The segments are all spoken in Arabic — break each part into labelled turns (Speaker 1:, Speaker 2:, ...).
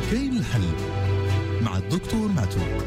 Speaker 1: كاين الحل مع الدكتور معتوق.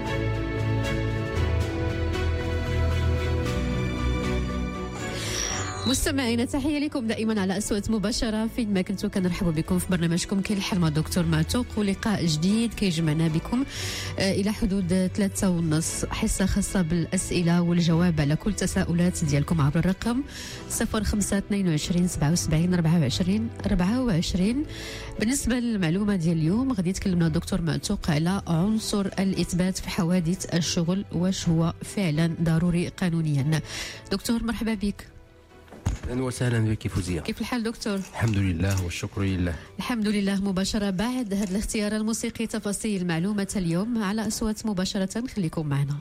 Speaker 2: مستمعينا تحية لكم دائما على أصوات مباشرة فين ما كنتوا. كنرحب بكم في برنامجكم كاين الحل مع الدكتور معتوق، ولقاء جديد كيجمعنا بكم إلى حدود 3:30 حصة خاصة بالأسئلة والجواب على كل تساؤلات ديالكم عبر الرقم 0522 77 24 24. بالنسبة للمعلومة ديال اليوم غادي يتكلمنا الدكتور معتوق على عنصر الإثبات في حوادث الشغل، واش هو فعلا ضروري قانونيا. دكتور مرحبا بك.
Speaker 3: اهلا وسهلا بك فوزية.
Speaker 2: كيف الحال دكتور؟
Speaker 3: الحمد لله والشكر لله.
Speaker 2: الحمد لله. مباشرة بعد هذا الاختيار الموسيقي تفاصيل معلومة اليوم على أصوات مباشرة، خليكم معنا.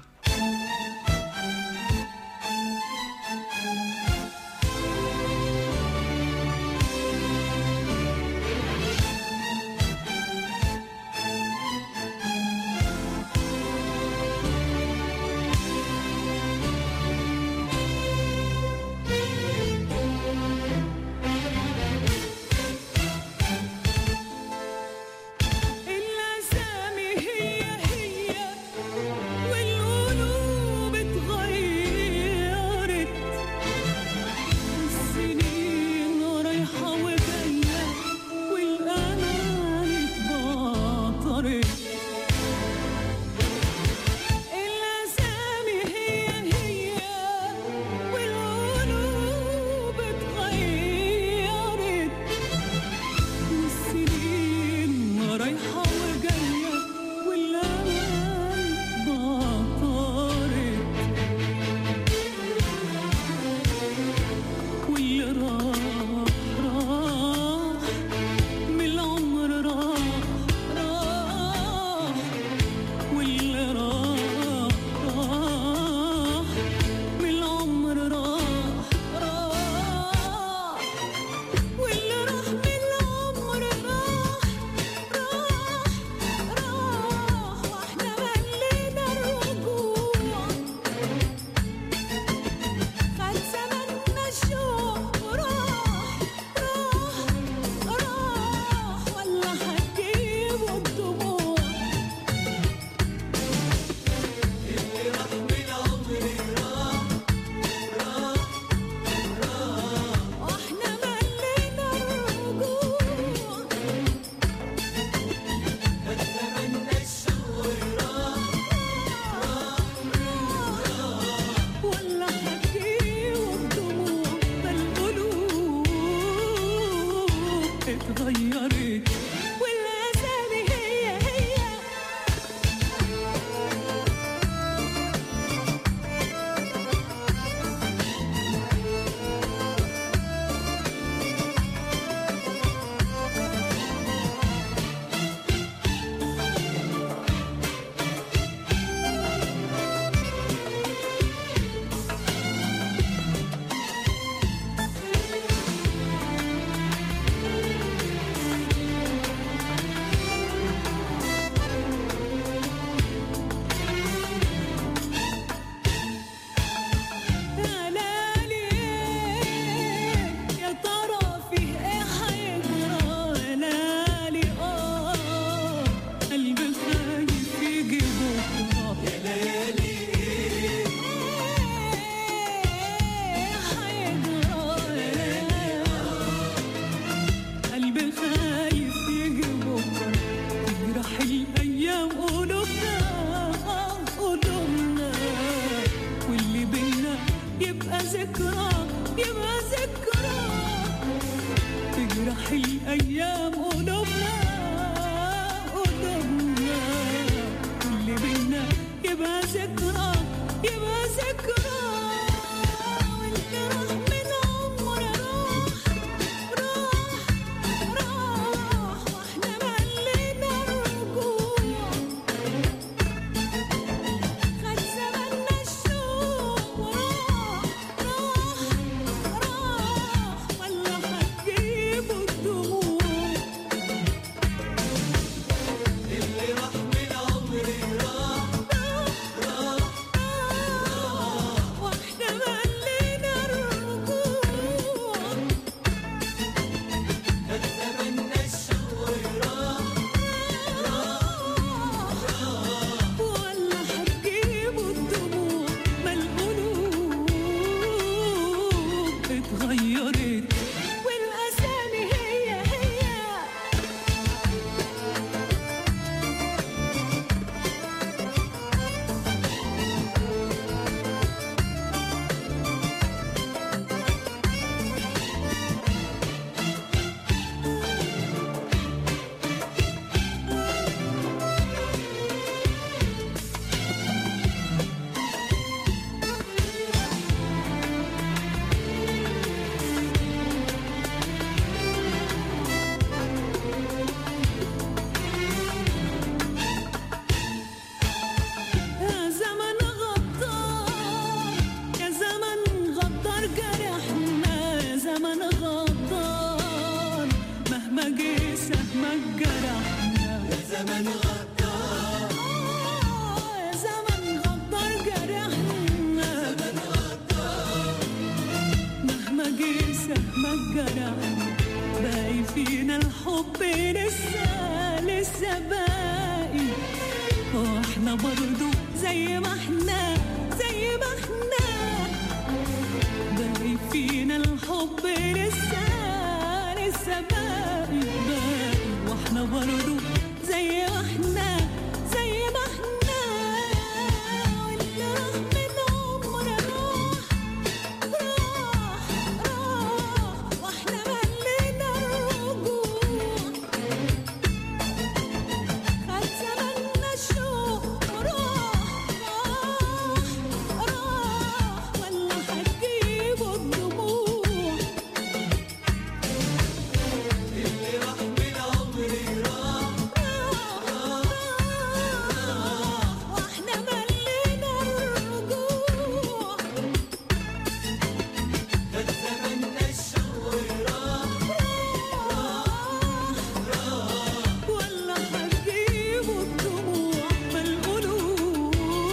Speaker 4: سهمك جرحنا يا زمن غدار يا زمن غدار جرحنا يا زمن غدار مهما جه سهمك جرحنا باقي فينا الحب لسه باقي واحنا برضو زي ما احنا باقي فينا الحب لسه باقي واحنا برضو زي ما احنا واللي راح من عمرنا راح واحنا ملينا الرجوع خد زماننا الشوق راح ولا هتجيبوا الدموع اللي راح من عمري راح واحنا ملينا الرجوع خد زماننا الشوق راح ولا هتجيبوا الدموع فالقلوب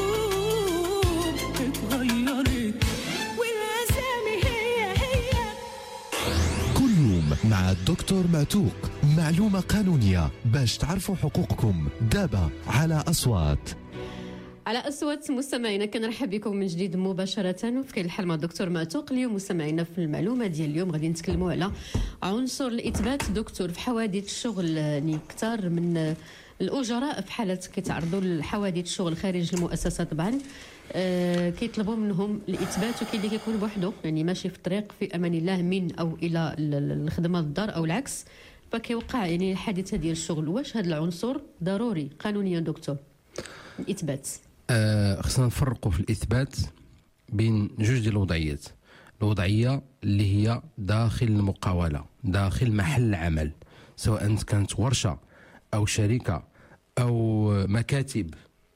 Speaker 4: اتغيرت والأسامي هي
Speaker 1: كل يوم مع الدكتور معتوق، معلومة قانونية باش تعرفوا حقوقكم. دابا على أصوات.
Speaker 2: على أصوات مستمعينا كنرحب بكم من جديد مباشرة في كاين الحال مع الدكتور معتوق. اليوم مستمعينا في المعلومة ديال اليوم غادي نتكلموا على عنصر الإثبات دكتور في حوادث الشغل. يعني كثار من الأجراء في حالة كيتعرضوا لحوادث الشغل خارج المؤسسة طبعا كيطلبوا منهم الإثبات، وكاين اللي كيكون بوحده يعني ماشي في الطريق في أمان الله من أو إلى الخدمة الدار أو العكس، فكيوقع يعني الحادثة ديال الشغل. واش هذا العنصر ضروري قانونيا دكتور الإثبات؟
Speaker 3: خصنا نفرقوا في الإثبات بين جوج ديال الوضعيات. الوضعية اللي هي داخل المقاولة، داخل محل عمل، سواء كانت ورشة أو شركة أو مكاتب.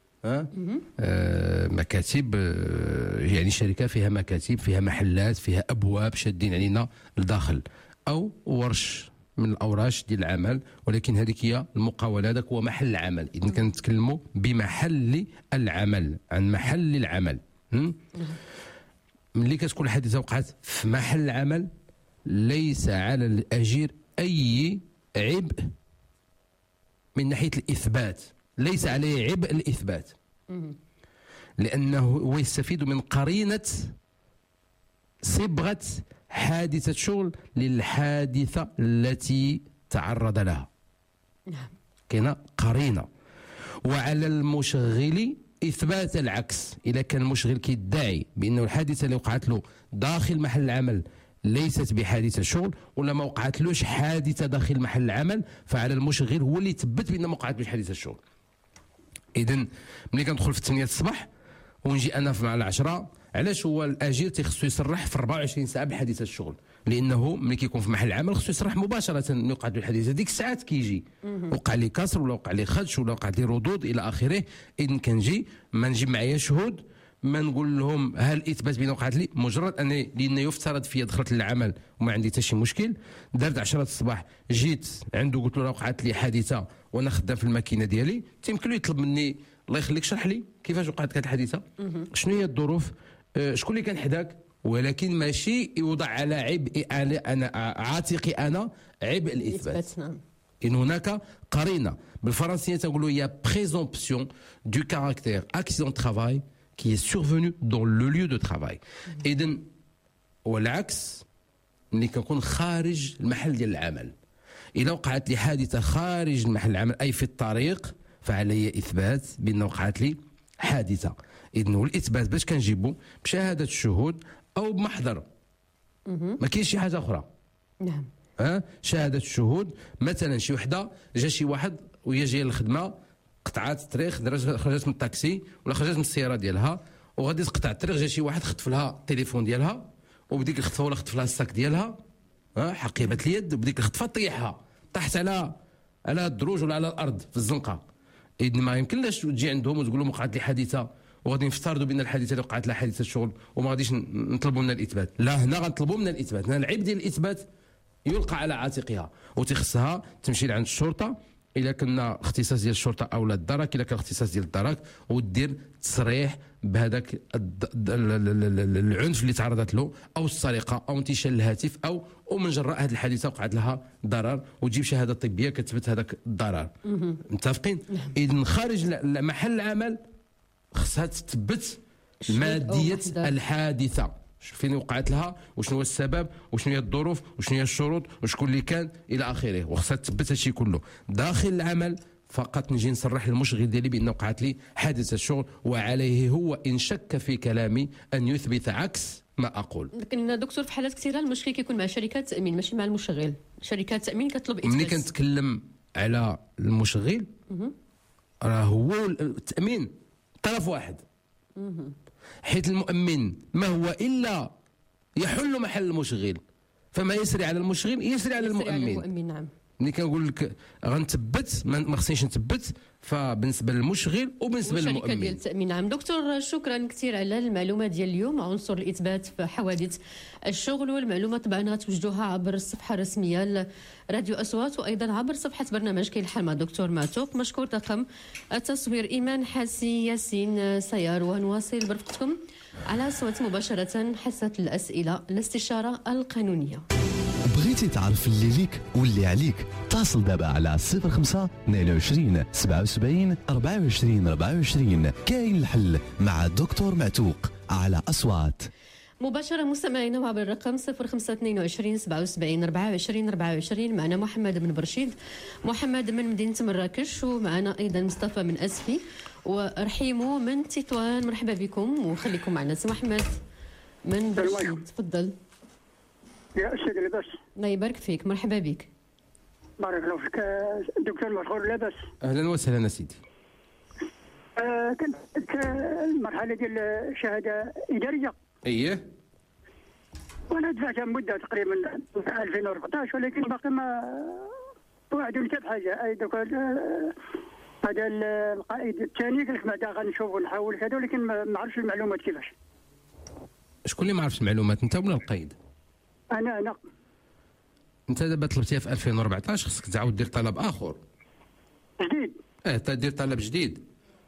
Speaker 3: مكاتب يعني شركة فيها مكاتب، فيها محلات، فيها أبواب شادين علينا لداخل، أو ورش من الأوراش ديال العمل، ولكن هذيك هي المقاولة، هذاك هو محل العمل. إذن كنتكلموا بمحل العمل، عن محل العمل. ملي كتكون الحادثة وقعت في محل العمل ليس على الأجير أي عبء من ناحية الإثبات، ليس عليه عبء الإثبات، لأنه هو يستفيد من قرينة صبغة حادثة شغل للحادثة التي تعرض لها. كاينة قرينة. وعلى المشغل إثبات العكس. إذا كان المشغل كيدعي بأنه الحادثة اللي وقعت له داخل محل العمل ليست بحادثة شغل، ولا ما وقعتلوش حادثة داخل محل العمل، فعلى المشغل هو اللي يثبت بأنه ما وقعتلوش حادثة الشغل. إذن ملي كندخل في 8 الصباح ونجي أنا مع 10، علاش هو الأجير تيخصو يصرح في 24 ساعة بحادثة الشغل؟ لأنه ملي كيكون في محل العمل خصو يصرح مباشرة ملي وقعت له الحادثة. ديك الساعات كيجي وقع لي كسر ولا وقع لي خدش ولا وقع لي ردود إلى آخره. إذن كنجي ما نجيب معايا شهود، ما نقول لهم هل اثبات بان وقعت لي، مجرد اني لان يفترض فيا دخلت للعمل وما عندي حتى شي مشكل، درت 10 الصباح جيت عنده قلت له راه وقعت لي حادثه وانا خدام في الماكينه ديالي، تيمكن له يطلب مني الله يخليك شرح لي كيفاش وقعت هذه الحادثه، شنو هي الظروف، شكون اللي كان حداك، ولكن ماشي يوضع على عبء انا عاتقي انا عبء الاثبات.
Speaker 2: نعم.
Speaker 3: إن هناك قرينه بالفرنسيه تقولوا يا بريزومبسيون دو كاركتير اكسيدون ترافاي qui est survenu dans le lieu de travail. إذن والعكس ملي كنكون خارج المحل ديال العمل، إذا وقعت لي حادثة خارج المحل العمل أي في الطريق فعلي إثبات بأن وقعت لي حادثة. إذن والإثبات باش كنجيبو بشهادة الشهود أو بمحضر، ما كاينش شي حاجة أخرى.
Speaker 2: نعم.
Speaker 3: شهادة الشهود، مثلا شي وحدة جا شي واحد وهي جايه للخدمة قطعات الطريق، خرجت من الطاكسي ولا خرجت من السياره ديالها وغادي تقطع الطريق، جا شي واحد خطف لها التليفون ديالها وبديك الخطفه ولا خطف لها الساك ديالها حقيبه اليد، وبديك الخطفه طيحها طاحت على الدروج ولا على الارض في الزنقه. اذن ما يمكنلاش تجي عندهم وتقول لهم وقعت لي حادثه وغادي نفترضوا بان الحادثه اللي وقعت لها حادثه الشغل وما غاديش نطلبوا منا الاثبات. لا، هنا غنطلبوا منا الاثبات، هنا العيب ديال الاثبات يلقى على عاتقها، وتخصها تمشي لعند الشرطه الا كنا اختصاص ديال الشرطه اولا الدرك، الا كان اختصاص ديال الدرك، ودير تصريح بهذاك العنف اللي تعرضت له او السرقه او انتشال الهاتف او ومن جراء هذه الحادثه وقعت لها ضرر، وتجيب شهاده طبيه كتثبت هذاك الضرر. متفقين؟ اذا خارج محل العمل خصها تثبت ماديه الحادثه، فين وقعت لها، وشنو هو السبب، وشنو هي الظروف، وشنو هي الشروط، وشكون اللي كان الى اخره، وخصها تثبت هادشي كله. داخل العمل فقط نجي نصرح للمشغل ديالي بان وقعت لي حادثه شغل، وعليه هو ان شك في كلامي ان يثبت عكس ما اقول.
Speaker 2: لكن دكتور في حالات كثيره المشكل كيكون مع شركات التامين ماشي مع المشغل. شركات التامين كتطلب اثبات.
Speaker 3: ملي كنتكلم على المشغل راه هو التامين طرف واحد، حيث المؤمن ما هو الا يحل محل المشغل، فما يسري على المشغل يسري على المؤمن.
Speaker 2: نعم.
Speaker 3: ملي كنقول لك غنثبت ما خصنيش نثبت، فبالنسبه للمشغل وبالنسبه للمؤمن.
Speaker 2: الشركه ديال التامين. نعم دكتور، شكرا كثير على المعلومه ديال اليوم، عنصر الاثبات في حوادث الشغل. والمعلومه طبعا غتوجدوها عبر الصفحه الرسميه لراديو اصوات، وايضا عبر صفحه برنامج كاين الحل مع الدكتور معتوق. مشكور طاقم التصوير ايمان حاسي ياسين سيار. ونواصل برفقتكم على اصوات مباشره حصه الاسئله الاستشاره القانونيه.
Speaker 1: بغيتي تعرف اللي ليك واللي عليك؟ اتصل دابا على 05 22 77 24 24. كاين الحل مع الدكتور معتوق على أصوات
Speaker 2: مباشرة مستمعينا وعبر الرقم 0522 77 24 24. معنا محمد بن برشيد، محمد من مدينة مراكش، ومعنا أيضا مصطفى من أسفي ورحيمو من تطوان. مرحبا بكم وخليكم معنا. سي محمد من برشيد تفضل.
Speaker 5: يا أستاذ لاباس؟
Speaker 2: الله يبارك فيك، مرحبا بك.
Speaker 5: بارك الله فيك الدكتور مشغول لاباس؟
Speaker 3: اهلا وسهلا سيدي.
Speaker 5: كنت المرحله ديال الشهاده اداريه.
Speaker 3: اييه.
Speaker 5: وانا دفعتها مده تقريبا 2014، ولكن باقي ما وعدوني حتى بحاجه. اي دوك هذا القائد الثاني قال لك بعدا غنشوف ونحاول كذا، ولكن ما عرفتش المعلومات كيفاش.
Speaker 3: شكون اللي ما عرفش المعلومات، انت ولا القائد؟
Speaker 5: انا
Speaker 3: انت دابا طلبتيها في 2014، خصك تعاود دير طلب اخر
Speaker 5: جديد.
Speaker 3: تدير طلب جديد.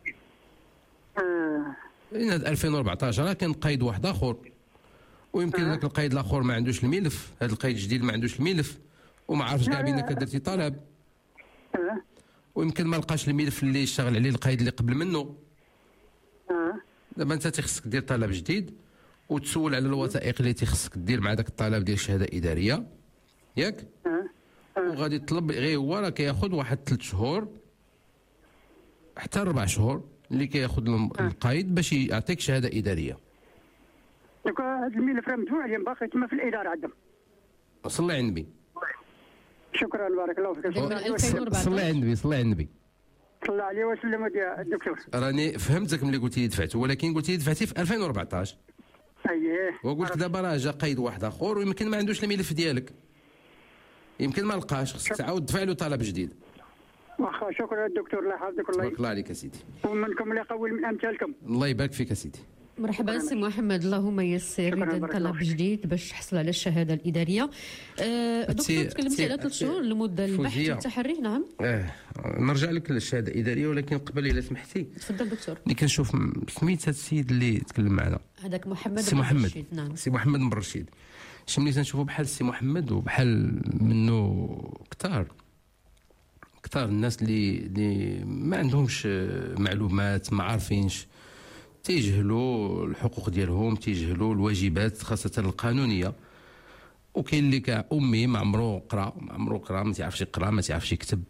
Speaker 3: لان 2014 راه كان قيد واحد اخر، ويمكن ذاك القيد الاخر ما عندوش الملف، هذا القيد الجديد ما عندوش الملف، وما عرفش كاع بينك درتي طلب، ويمكن ما لقاش الملف اللي اشتغل عليه القيد اللي قبل منه. دابا انت تيخصك دير طلب جديد وتسول على الوثائق اللي تيخصك دير مع داك الطلب ديال الشهاده الاداريه، ياك؟ وغادي تطلب غير هو راه كياخذ واحد 3 شهور حتى 4 شهور اللي كياخذ القايد باش يعطيك شهاده اداريه.
Speaker 5: دونك هذا الملف راه مدفوع عليه، باقي تما في الاداره عندهم.
Speaker 3: صلي على النبي.
Speaker 5: شكرا بارك الله فيك.
Speaker 3: صلي على النبي، صلي على النبي.
Speaker 5: صلى عليه وسلم يا الدكتور.
Speaker 3: راني فهمتك ملي قلتي لي دفعت، ولكن قلتي لي دفعتي في 2014.
Speaker 5: اييه.
Speaker 3: وقلت دابا راه جا قيد واحد اخر ويمكن ما عندوش الملف ديالك، يمكن ما لقاش، خصك تعاود تدفع له طلب جديد.
Speaker 5: واخا شكرا الدكتور، الله يحفظك. الله
Speaker 3: بارك الله عليك يا سيدي،
Speaker 5: ومنكم اللي يقوي من امثالكم.
Speaker 3: الله يبارك فيك يا سيدي.
Speaker 2: مرحبا سي محمد، اللهم يسر اذا طلب جديد باش تحصل على الشهاده الاداريه. دكتور تكلمتي على 3 شهور المده البحث والتحري. نعم.
Speaker 3: نرجع لك للشهاده الاداريه، ولكن قبل الا سمحتي
Speaker 2: تفضل دكتور.
Speaker 3: اللي كنشوف سميت هذا السيد اللي تكلم معنا،
Speaker 2: هذاك محمد
Speaker 3: سي محمد.
Speaker 2: نعم
Speaker 3: سي محمد بن رشيد. شي ملي تنشوفوا بحال السي محمد وبحال منه كثار الناس اللي ما عندهمش معلومات، ما عارفينش، تيجهلوا الحقوق ديالهم، تيجهلوا الواجبات خاصه القانونيه. وكاين اللي كأمي ما عمرو قرا ما تعرفش يقرا ما تعرفش يكتب.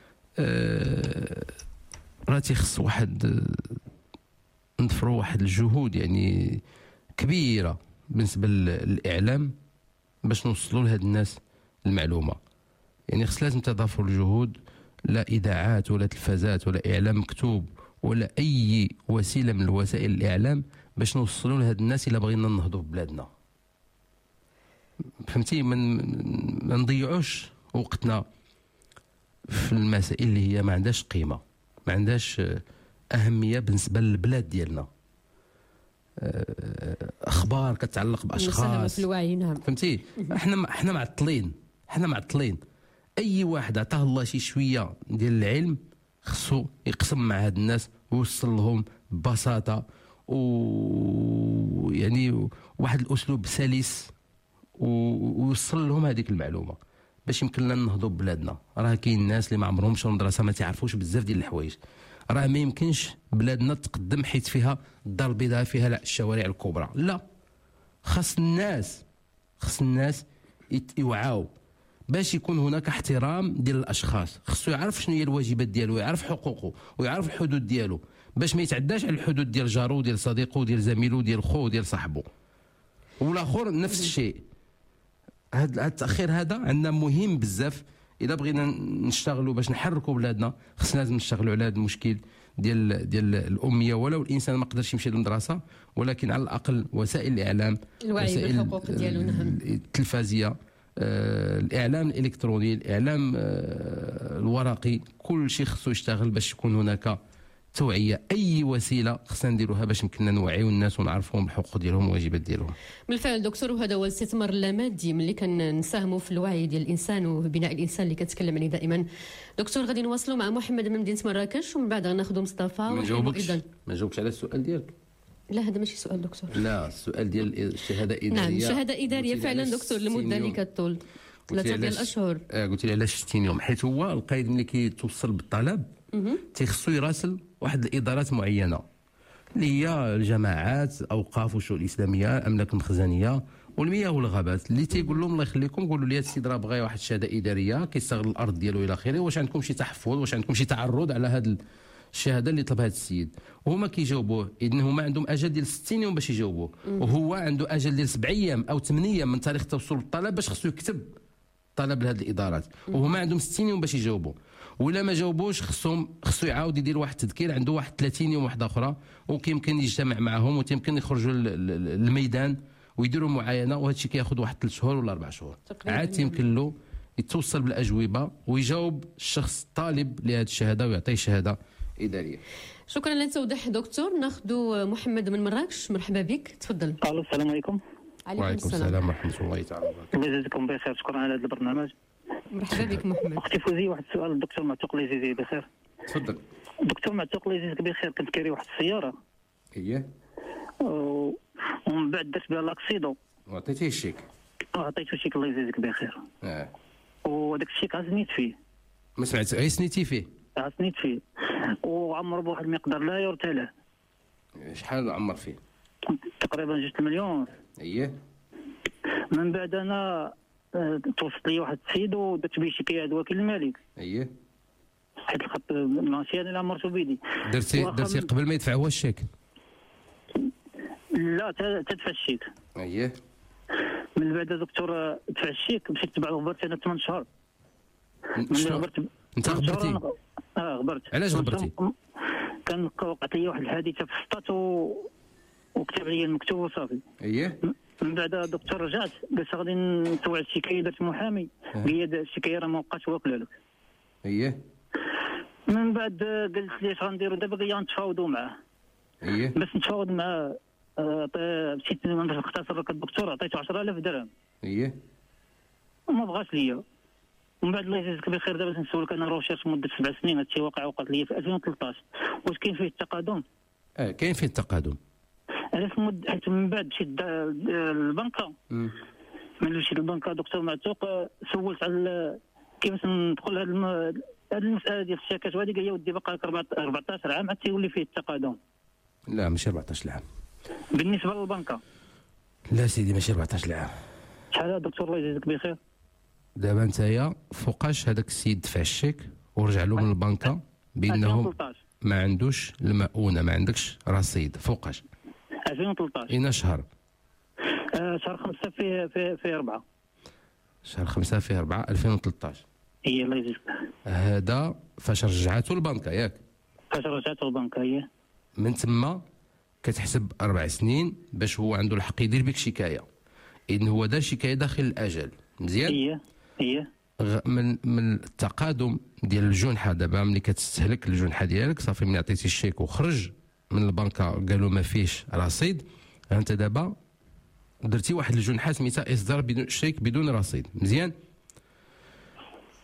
Speaker 3: راه تيخص واحد نضفروا واحد الجهود يعني كبيره بالنسبه للاعلام باش نوصلوا لهاد الناس المعلومه. يعني خص لازم تضافر الجهود، لا اذاعات ولا تلفازات ولا اعلام مكتوب ولا اي وسيله من وسائل الاعلام باش نوصلوا لهاد الناس الا بغينا ننهضوا ببلادنا. فهمتي؟ ما نضيعوش وقتنا في المسائل اللي هي ما عندهاش قيمه، ما عندهاش اهميه بالنسبه للبلاد ديالنا. اخبار كتعلق باشخاص
Speaker 2: في الوعي. نعم
Speaker 3: فهمتي؟ احنا معطلين، حنا معطلين. اي واحد عطاه الله شي شويه ديال العلم خصو يقسم مع هاد الناس ويوصل لهم ببساطه ويعني واحد الاسلوب سلس ويوصل لهم هذيك المعلومه باش يمكن لنا نهضوا ببلادنا. راه كاين الناس اللي ما عمرهم مشاو للمدرسه ما تعرفوش بزاف ديال الحوايج. راه ما يمكنش بلادنا تقدم حيت فيها الدار البيضاء فيها الشوارع الكبرى، لا. خاص الناس يوعاو باش يكون هناك احترام ديال الاشخاص. خصو يعرف شنو هي الواجبات ديالو، يعرف حقوقه ويعرف الحدود ديالو باش ما يتعداش على الحدود ديال جارو ديال صديقه ديال زميله ديال خوه ديال صاحبه. والاخر نفس الشيء. هذا التاخير هذا عندنا مهم بزاف. اذا بغينا نشتغلوا باش نحركوا بلادنا خصنا لازم نشتغلوا على هذا المشكل ديال الاميه. ولو الانسان ما قدرش يمشي للمدرسه ولكن على الاقل وسائل الاعلام،
Speaker 2: الوعي بالحقوق ديالو،
Speaker 3: التلفازيه، الاعلام الالكتروني، الاعلام الورقي، كل شيء خصو يشتغل باش يكون هناك توعيه. اي وسيله خصنا نديروها باش يمكننا نوعيو الناس ونعرفوهم الحقوق ديالهم والواجبات ديالهم.
Speaker 2: بالفعل دكتور، وهذا هو الاستثمار اللامادي ملي كنساهموا في الوعي ديال الانسان وبناء الانسان اللي كتكلم عليه دائما. دكتور غادي نواصلوا مع محمد من مدينه مراكش ومن بعد غناخذوا مصطفى.
Speaker 3: ما جاوبتش على السؤال ديالك.
Speaker 2: لا هذا ماشي سؤال دكتور.
Speaker 3: لا السؤال ديال الشهاده الاداريه.
Speaker 2: نعم شهاده اداريه فعلا دكتور المده اللي كطول 3 ديال الاشهر.
Speaker 3: قلت لي علاش 60 يوم؟ حيت هو القائد ملي كيتوصل بالطلب تيخصو يراسل واحد الادارات معينه اللي هي الجماعات، اوقاف والشؤون الاسلاميه، الاملاك المخزنيه والمياه والغابات، اللي تيقول لهم الله يخليكم قولوا لي هذا السيد راه بغى واحد الشهاده اداريه كيستغل الارض ديالو الى اخره، واش عندكم شي تحفظ، واش عندكم شي تعرض على هذا الشهاده اللي طلبها هذا السيد؟ وهما كيجاوبوه. اذن هما عندهم اجل ديال 60 يوم باش يجاوبوه، وهو عنده اجل ديال 7 ايام او 8 ايام من تاريخ توصل الطلب باش خصو يكتب طلب لهذه الادارات، وهما عندهم 60 يوم باش يجاوبوا. ولا ما جاوبوش خصو يعاود يدير واحد التذكير، عنده واحد 30 يوم واحده اخرى، وكيمكن يجتمع معهم ويمكن يخرجوا للميدان ويديروا معاينه، وهذا الشيء كياخذ واحد 3 شهور ولا 4 شهور. عاد يمكن له يتوصل بالاجوبه ويجاوب الشخص الطالب لهذه الشهاده ويعطيه شهاده اداريه.
Speaker 2: شكرا للتوضيح دكتور. ناخذ محمد من مراكش. مرحبا بك، تفضل.
Speaker 6: الو السلام عليكم.
Speaker 3: وعليكم السلام ورحمه الله تعالى وبركاته.
Speaker 6: الله يجزيكم بخير، شكرا على هذا البرنامج.
Speaker 2: مرحبا بك محمد.
Speaker 6: اختي فوزي، واحد السؤال الدكتور معتوق الله يجزيه بخير.
Speaker 3: تفضل.
Speaker 6: الدكتور معتوق الله يجزيك بخير، كنت كاري واحد السياره ومن بعد درت بها لاكسيدو
Speaker 3: وعطيتيه الشيك.
Speaker 6: عطيته الشيك الله يجزيك بخير. وهذاك الشيك عزنيت فيه.
Speaker 3: ما سمعت غير سنيتي فيه؟
Speaker 6: عزنيت فيه وعمر بواحد المقدار لا يرثى له.
Speaker 3: شحال عمر فيه؟
Speaker 6: تقريبا 2 مليون. من بعد انا توصلت لي واحد السيد ودرت به شكايه عند وكيل الملك. حيت الخط ماشي انا اللي عمرته بيدي.
Speaker 3: درتي قبل ما يدفع هو الشيك؟
Speaker 6: لا تدفع الشيك. من بعد دكتور دفع الشيك، مشيت تبع غبرت انا 8 شهور.
Speaker 3: انت غبرتي؟
Speaker 6: غبرت.
Speaker 3: علاش غبرتي؟
Speaker 6: كان وقعت لي واحد الحادثه في السطات وكتب لي المكتوب وصافي. من بعد دكتور رجعت قلت غادي نسوي الشكايه، درت محامي قال لي الشكايه راه ما وقعتش واكله لك. من بعد قلت لي اش غنديروا دابا؟ قال لي غنتفاوضوا معاه. باش نتفاوض معاه مشيت نختصر لك الدكتور، عطيته 10,000 درهم. وما بغاش ليا. ومن بعد الله يجزيك بخير، دابا نسولك انا روشيرش مده 7 سنين، هذا الشيء وقعت لي في 2013. واش كاين فيه التقادم؟
Speaker 3: كاين فيه التقادم.
Speaker 6: علاش حيت من بعد مشيت للبنكه. ملي مشيت للبنكه دكتور معتوق سولت على كيفاش ندخل هذه المساله ديال الشيكات، وهذه قال لي ودي باقي لك 14 عام عاد تيولي فيه التقادم.
Speaker 3: لا ماشي 14 عام
Speaker 6: بالنسبه للبنكه.
Speaker 3: لا سيدي ماشي 14 عام.
Speaker 6: شحال دكتور الله يجزيك بخير؟
Speaker 3: دابا نتايا فوقاش هذاك السيد دفع الشيك ورجع له من البنكه بانه ما عندوش المؤونه، ما عندكش رصيد، فوقاش؟
Speaker 6: 2013.
Speaker 3: اين شهر؟
Speaker 6: شهر 5 في 4.
Speaker 3: شهر 5 في 4 2013.
Speaker 6: الله يجزيك.
Speaker 3: هذا فاش رجعته البنكه ياك؟
Speaker 6: فاش رجعته البنكه
Speaker 3: من تما كتحسب 4 سنين باش هو عنده الحق يدير بك شكايه. اذن هو دار شكايه داخل الاجل، مزيان؟ من التقادم ديال الجنحه. دابا ملي كتستهلك الجنحه ديالك صافي، ملي عطيتي الشيك وخرج من البنكه قالوا ما فيش رصيد، انت دابا درتي واحد الجنحه سميتها اصدار بدون شيك بدون رصيد، مزيان؟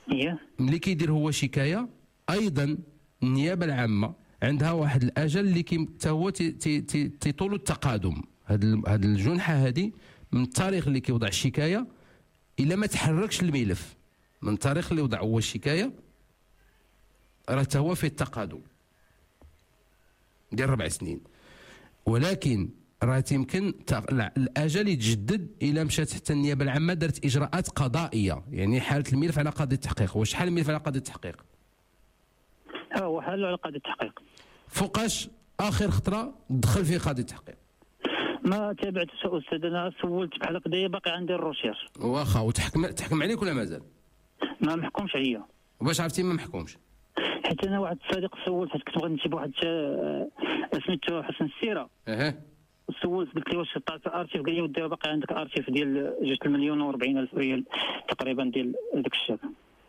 Speaker 3: ملي كيدير هو شكايه، ايضا النيابه العامه عندها واحد الاجل اللي حتى هو تيطول التقادم. هاد الجنحه هذه من التاريخ اللي كيوضع الشكايه الا ما تحركش الملف من التاريخ اللي وضع هو الشكايه، راه حتى هو فيه التقادم ديال 4 سنين. ولكن راه يمكن الاجل يتجدد الا مشات حتى النيابه العامه دارت اجراءات قضائيه، يعني حاله الملف على قاضي التحقيق. واش شحال الملف على قاضي التحقيق؟
Speaker 6: هو حال على قاضي التحقيق. فوقاش
Speaker 3: اخر خطره دخل فيه قاضي التحقيق؟
Speaker 6: ما تابعت استاذ، انا سولت بحال هكذايا باقي عندي الروشير.
Speaker 3: واخا وتحكم عليك ولا مازال؟
Speaker 6: ما محكومش عليا.
Speaker 3: واش عرفتي ما محكومش؟
Speaker 6: حيت انا واحد الصديق سولت، حيت كنت بغيت نمشي بواحد سميتو حسن السيره. سولت قلت لي واش طلعت الارشيف، قال لي ودي باقي عندك ارشيف ديال 2,040,000 ريال تقريبا ديال داك الشاب.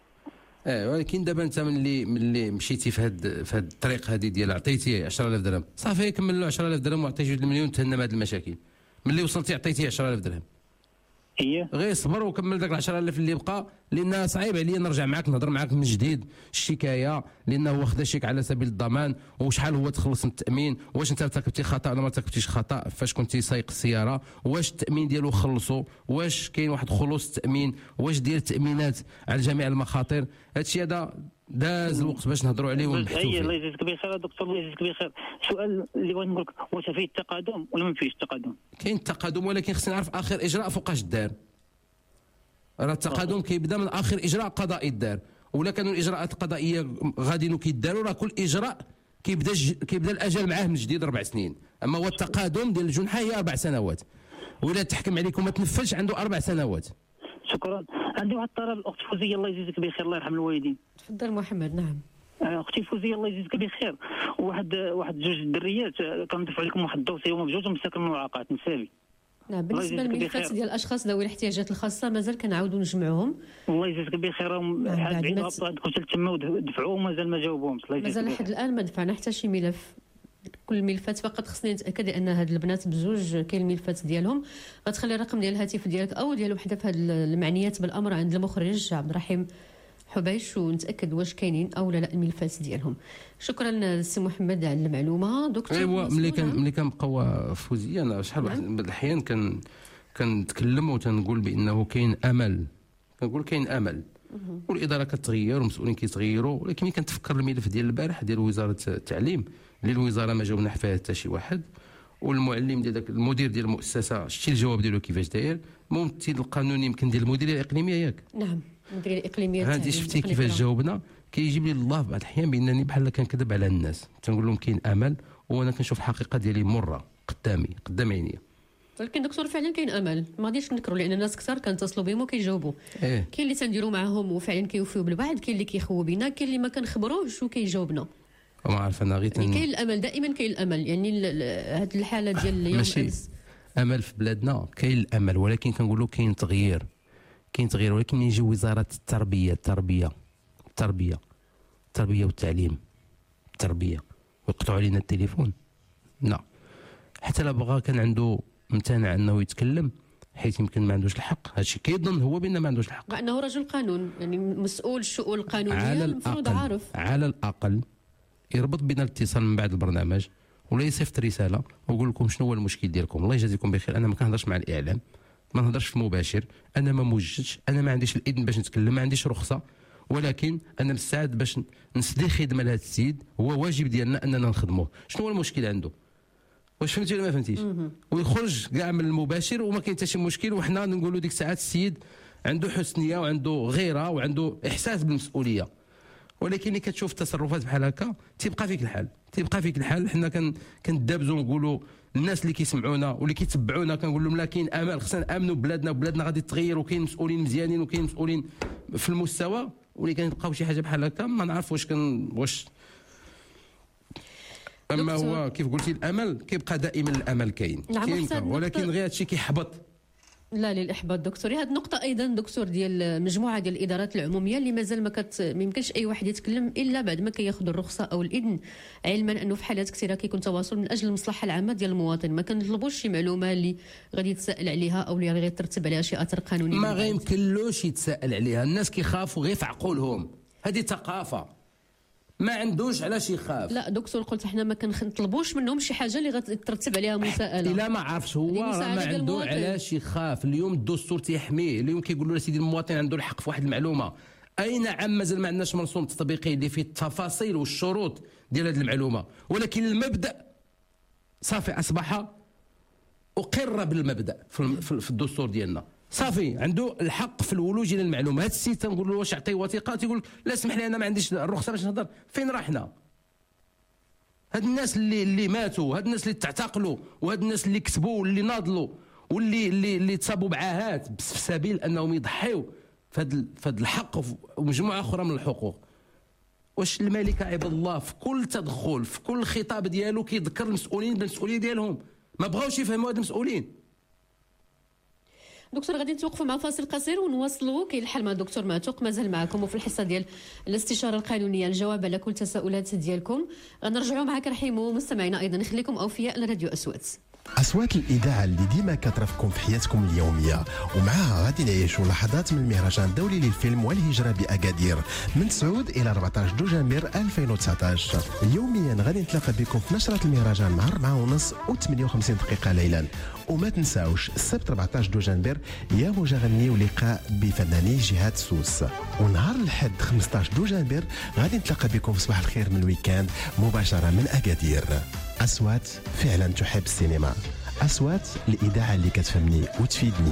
Speaker 3: ولكن دابا انت ملي مشيتي في هاد الطريق هذه ديال عطيتيه 10,000 درهم، صافي كمل له 10,000 درهم وعطيه 2 مليون تهنى بهاد المشاكل. ملي وصلتي عطيتيه 10,000 درهم، غير صبر وكمل داك 10,000 اللي بقى، لان صعيب عليا نرجع معاك نهضر معاك من جديد الشكايه، لان هو خدا شيك على سبيل الضمان وشحال هو تخلص من التامين، واش انت ارتكبتي خطا ولا ما ارتكبتيش خطا فاش كنتي سايق السياره، واش التامين ديالو خلصوا، واش كاين واحد خلوص التامين، واش دير التامينات على جميع المخاطر. هادشي هذا داز الوقت باش نهضروا عليه ونبحثوا فيه.
Speaker 6: الله يجزيك بخير دكتور، الله يجزيك بخير. السؤال اللي بغيت نقول لك، واش فيه التقادم ولا ما فيهش التقادم؟
Speaker 3: كاين التقادم، ولكن خصني نعرف اخر اجراء فوقاش دار. راه التقادم كيبدا من اخر اجراء قضائي دار، ولا كانوا الاجراءات القضائيه غاديين وكيداروا، راه كل اجراء كيبدا الاجل معاه من جديد 4 سنين. اما هو التقادم ديال الجنحه هي 4 سنوات، ولا تحكم عليك وما تنفذش عنده 4 سنوات.
Speaker 6: شكرا. عندي واحد الطلب، الاخت فوزيه الله يجزيك بخير، الله يرحم الوالدين.
Speaker 2: تفضل محمد. نعم
Speaker 6: اختي فوزيه الله يجزيك بخير، واحد 2 دريات كنضيف عليكم واحد الدوسي، هما بجوج مساكن المعاقات نسابي.
Speaker 2: نعم. بالنسبه للملفات ديال الاشخاص ذوي الاحتياجات الخاصه مازال كنعاودوا نجمعوهم.
Speaker 6: الله يجزيك بخير. حال بعيد كنت تما ودفعوا ومازال ما جاوبهمش.
Speaker 2: مازال لحد الان ما دفعنا حتى شي ملف. كل الملفات فقط خصني نتاكد ان هاد البنات بزوج كاين الملفات ديالهم. غتخلي الرقم ديال الهاتف ديالك او ديال وحده في هاد المعنيات بالامر عند المخرج عبد الرحيم حبيش ونتاكد واش كاينين او لا الملفات ديالهم. شكرا سي محمد على المعلومه. دكتور
Speaker 3: ايوا ملي كنبقاو فوزيه، انا شحال واحد من الاحيان كنتكلم وتنقول بانه كاين امل، كنقول كاين امل والاداره كتغير والمسؤولين كيتغيروا، ولكن ملي كنتفكر الملف ديال البارح ديال وزاره التعليم اللي الوزاره ما جاوبنا فيها حتى شي واحد، والمعلم ديال داك المدير ديال المؤسسه شتي الجواب ديالو كيفاش داير، الممثل القانوني يمكن ديال المديريه الاقليميه ياك.
Speaker 2: نعم المديريه الاقليميه.
Speaker 3: هادي شفتي كيفاش جاوبنا، كيجيب لي الله في بعض الاحيان بانني بحال كنكذب على الناس، تنقول لهم كاين امل وانا كنشوف الحقيقه ديالي مره قدام عينيا.
Speaker 2: ولكن دكتور فعلا كاين امل، ما غاديش نكروا لان الناس كثار كنتصلوا بهم وكيجاوبوا. كاين اللي تنديروا معاهم وفعلا كيوفيو بالوعد، كاين اللي كيخووا بينا، كاين اللي ما كنخبروش وكيجاوبنا.
Speaker 3: وما عارف انا غير
Speaker 2: كاين الامل، دائما كاين الامل. يعني هذه الحاله ديال اليوم
Speaker 3: ماشي امل في بلادنا، كاين الامل ولكن كنقولوا كاين تغيير، ولكن من يجي وزاره التربيه والتعليم ويقطعوا علينا التليفون، لا حتى لا بغى كان عنده ممتنع انه يتكلم حيث يمكن ما عندوش الحق. هادشي كيظن هو بان ما عندوش الحق،
Speaker 2: مع انه رجل قانون، يعني مسؤول الشؤون القانونيه، المفروض عارف
Speaker 3: على الاقل يربط بين الاتصال من بعد البرنامج ولا يصيفط رساله ويقول لكم شنو هو المشكل ديالكم. الله يجازيكم بخير، انا ما كنهضرش مع الاعلام، ما نهضرش في مباشر، انا ما موجدش، انا ما عنديش الاذن باش نتكلم، ما عنديش رخصه، ولكن انا مستعد باش نسدي خدمه لهذا السيد، هو واجب ديالنا اننا نخدموه. شنو هو المشكل عنده؟ واش فهمتي ولا ما فهمتيش؟ ويخرج كاع من المباشر وما كاين حتى شي مشكل، وحنا نقولوا ديك الساعات السيد عنده حسنيه وعنده غيره وعنده احساس بالمسؤوليه. ولكن اللي كتشوف التصرفات بحال هكا تيبقى فيك الحال. حنا كندابزوا ونقولوا الناس اللي كيسمعونا واللي كيتبعونا كنقول لهم لا كاين امل، خصنا نامنوا ببلادنا غادي تغير، وكاين مسؤولين مزيانين وكاين مسؤولين في المستوى، ولكن كنبقاو شي حاجه بحال هكا ما نعرف واش اما هو كيف قلتي الامل كيبقى دائما الامل كاين، ولكن غير هادشي كيحبط
Speaker 2: لا للاحباط دكتور. هذه النقطه ايضا دكتور ديال مجموعه ديال الادارات العموميه اللي مازال ما يمكنش اي واحد يتكلم الا بعد ما كياخذ الرخصه او الاذن، علما انه في حالات كثيره كيكون تواصل من اجل المصلحه العامه ديال المواطن. ما كنطلبوش شي معلومه اللي غادي يتساءل عليها او اللي غيترتب عليها شي اثر قانوني.
Speaker 3: ما غيمكنلوش يتساءل عليها، الناس كيخافوا غير في عقولهم، هذه ثقافه ما عندوش علاش يخاف.
Speaker 2: لا دكتور قلت احنا ما كنطلبوش منهم شي حاجه اللي غترتب عليها مساءله.
Speaker 3: الا ما عرفش هو ما عنده علاش يخاف. اليوم الدستور تيحميه، اليوم كيقولوا له سيدي المواطن عنده الحق في واحد المعلومه. اي نعم مازال ما عندناش مرسوم تطبيقي اللي فيه التفاصيل والشروط ديال هذه المعلومه، ولكن المبدا صافي اصبح اقر بالمبدا في الدستور ديالنا. صافي عنده الحق في الولوج الى المعلومه. هذا السيد تنقول له واش عطيه وثيقه، تيقول لا اسمح لي انا ما عنديش الرخصه باش نهضر. فين رحنا؟ هاد الناس اللي ماتوا، هاد الناس اللي تعتقلوا، وهاد الناس اللي كتبوا واللي ناضلوا واللي تصابوا بعاهات في سبيل انهم يضحيوا فهاد الحق ومجموعه اخرى من الحقوق. واش الملك عباد الله في كل تدخل في كل خطاب ديالو كيذكر المسؤولين بالمسؤوليه ديالهم؟ ما بغاوش يفهموا هاد المسؤولين.
Speaker 2: دكتور غادي نتوقفوا مع فاصل قصير ونواصلوا. كاين الحل مع الدكتور معتوق مازال معكم، وفي الحصه ديال الاستشاره القانونيه الجواب على كل التساؤلات ديالكم. غنرجعوا معك رحيم مستمعينا ايضا، نخليكم اوفياء لراديو اصوات.
Speaker 7: أصوات الإذاعة اللي ديما كترافقكم في حياتكم اليومية، ومعها غادي نعيشوا لحظات من المهرجان الدولي للفيلم والهجرة بأكادير من 9 إلى 14 دجنبر 2019. يوميا غادي نتلاقى بكم في نشرة المهرجان مع 4:30 و 58 دقيقة ليلا. وما تنساوش السبت 14 دجنبر يا موجة غني ولقاء بفناني جهاد سوس. ونهار الحد 15 دجنبر غادي نتلاقى بكم في صباح الخير من الويكاند مباشرة من أكادير. أصوات فعلا تحب السينما، أصوات الإذاعة اللي كتفهمني وتفيدني.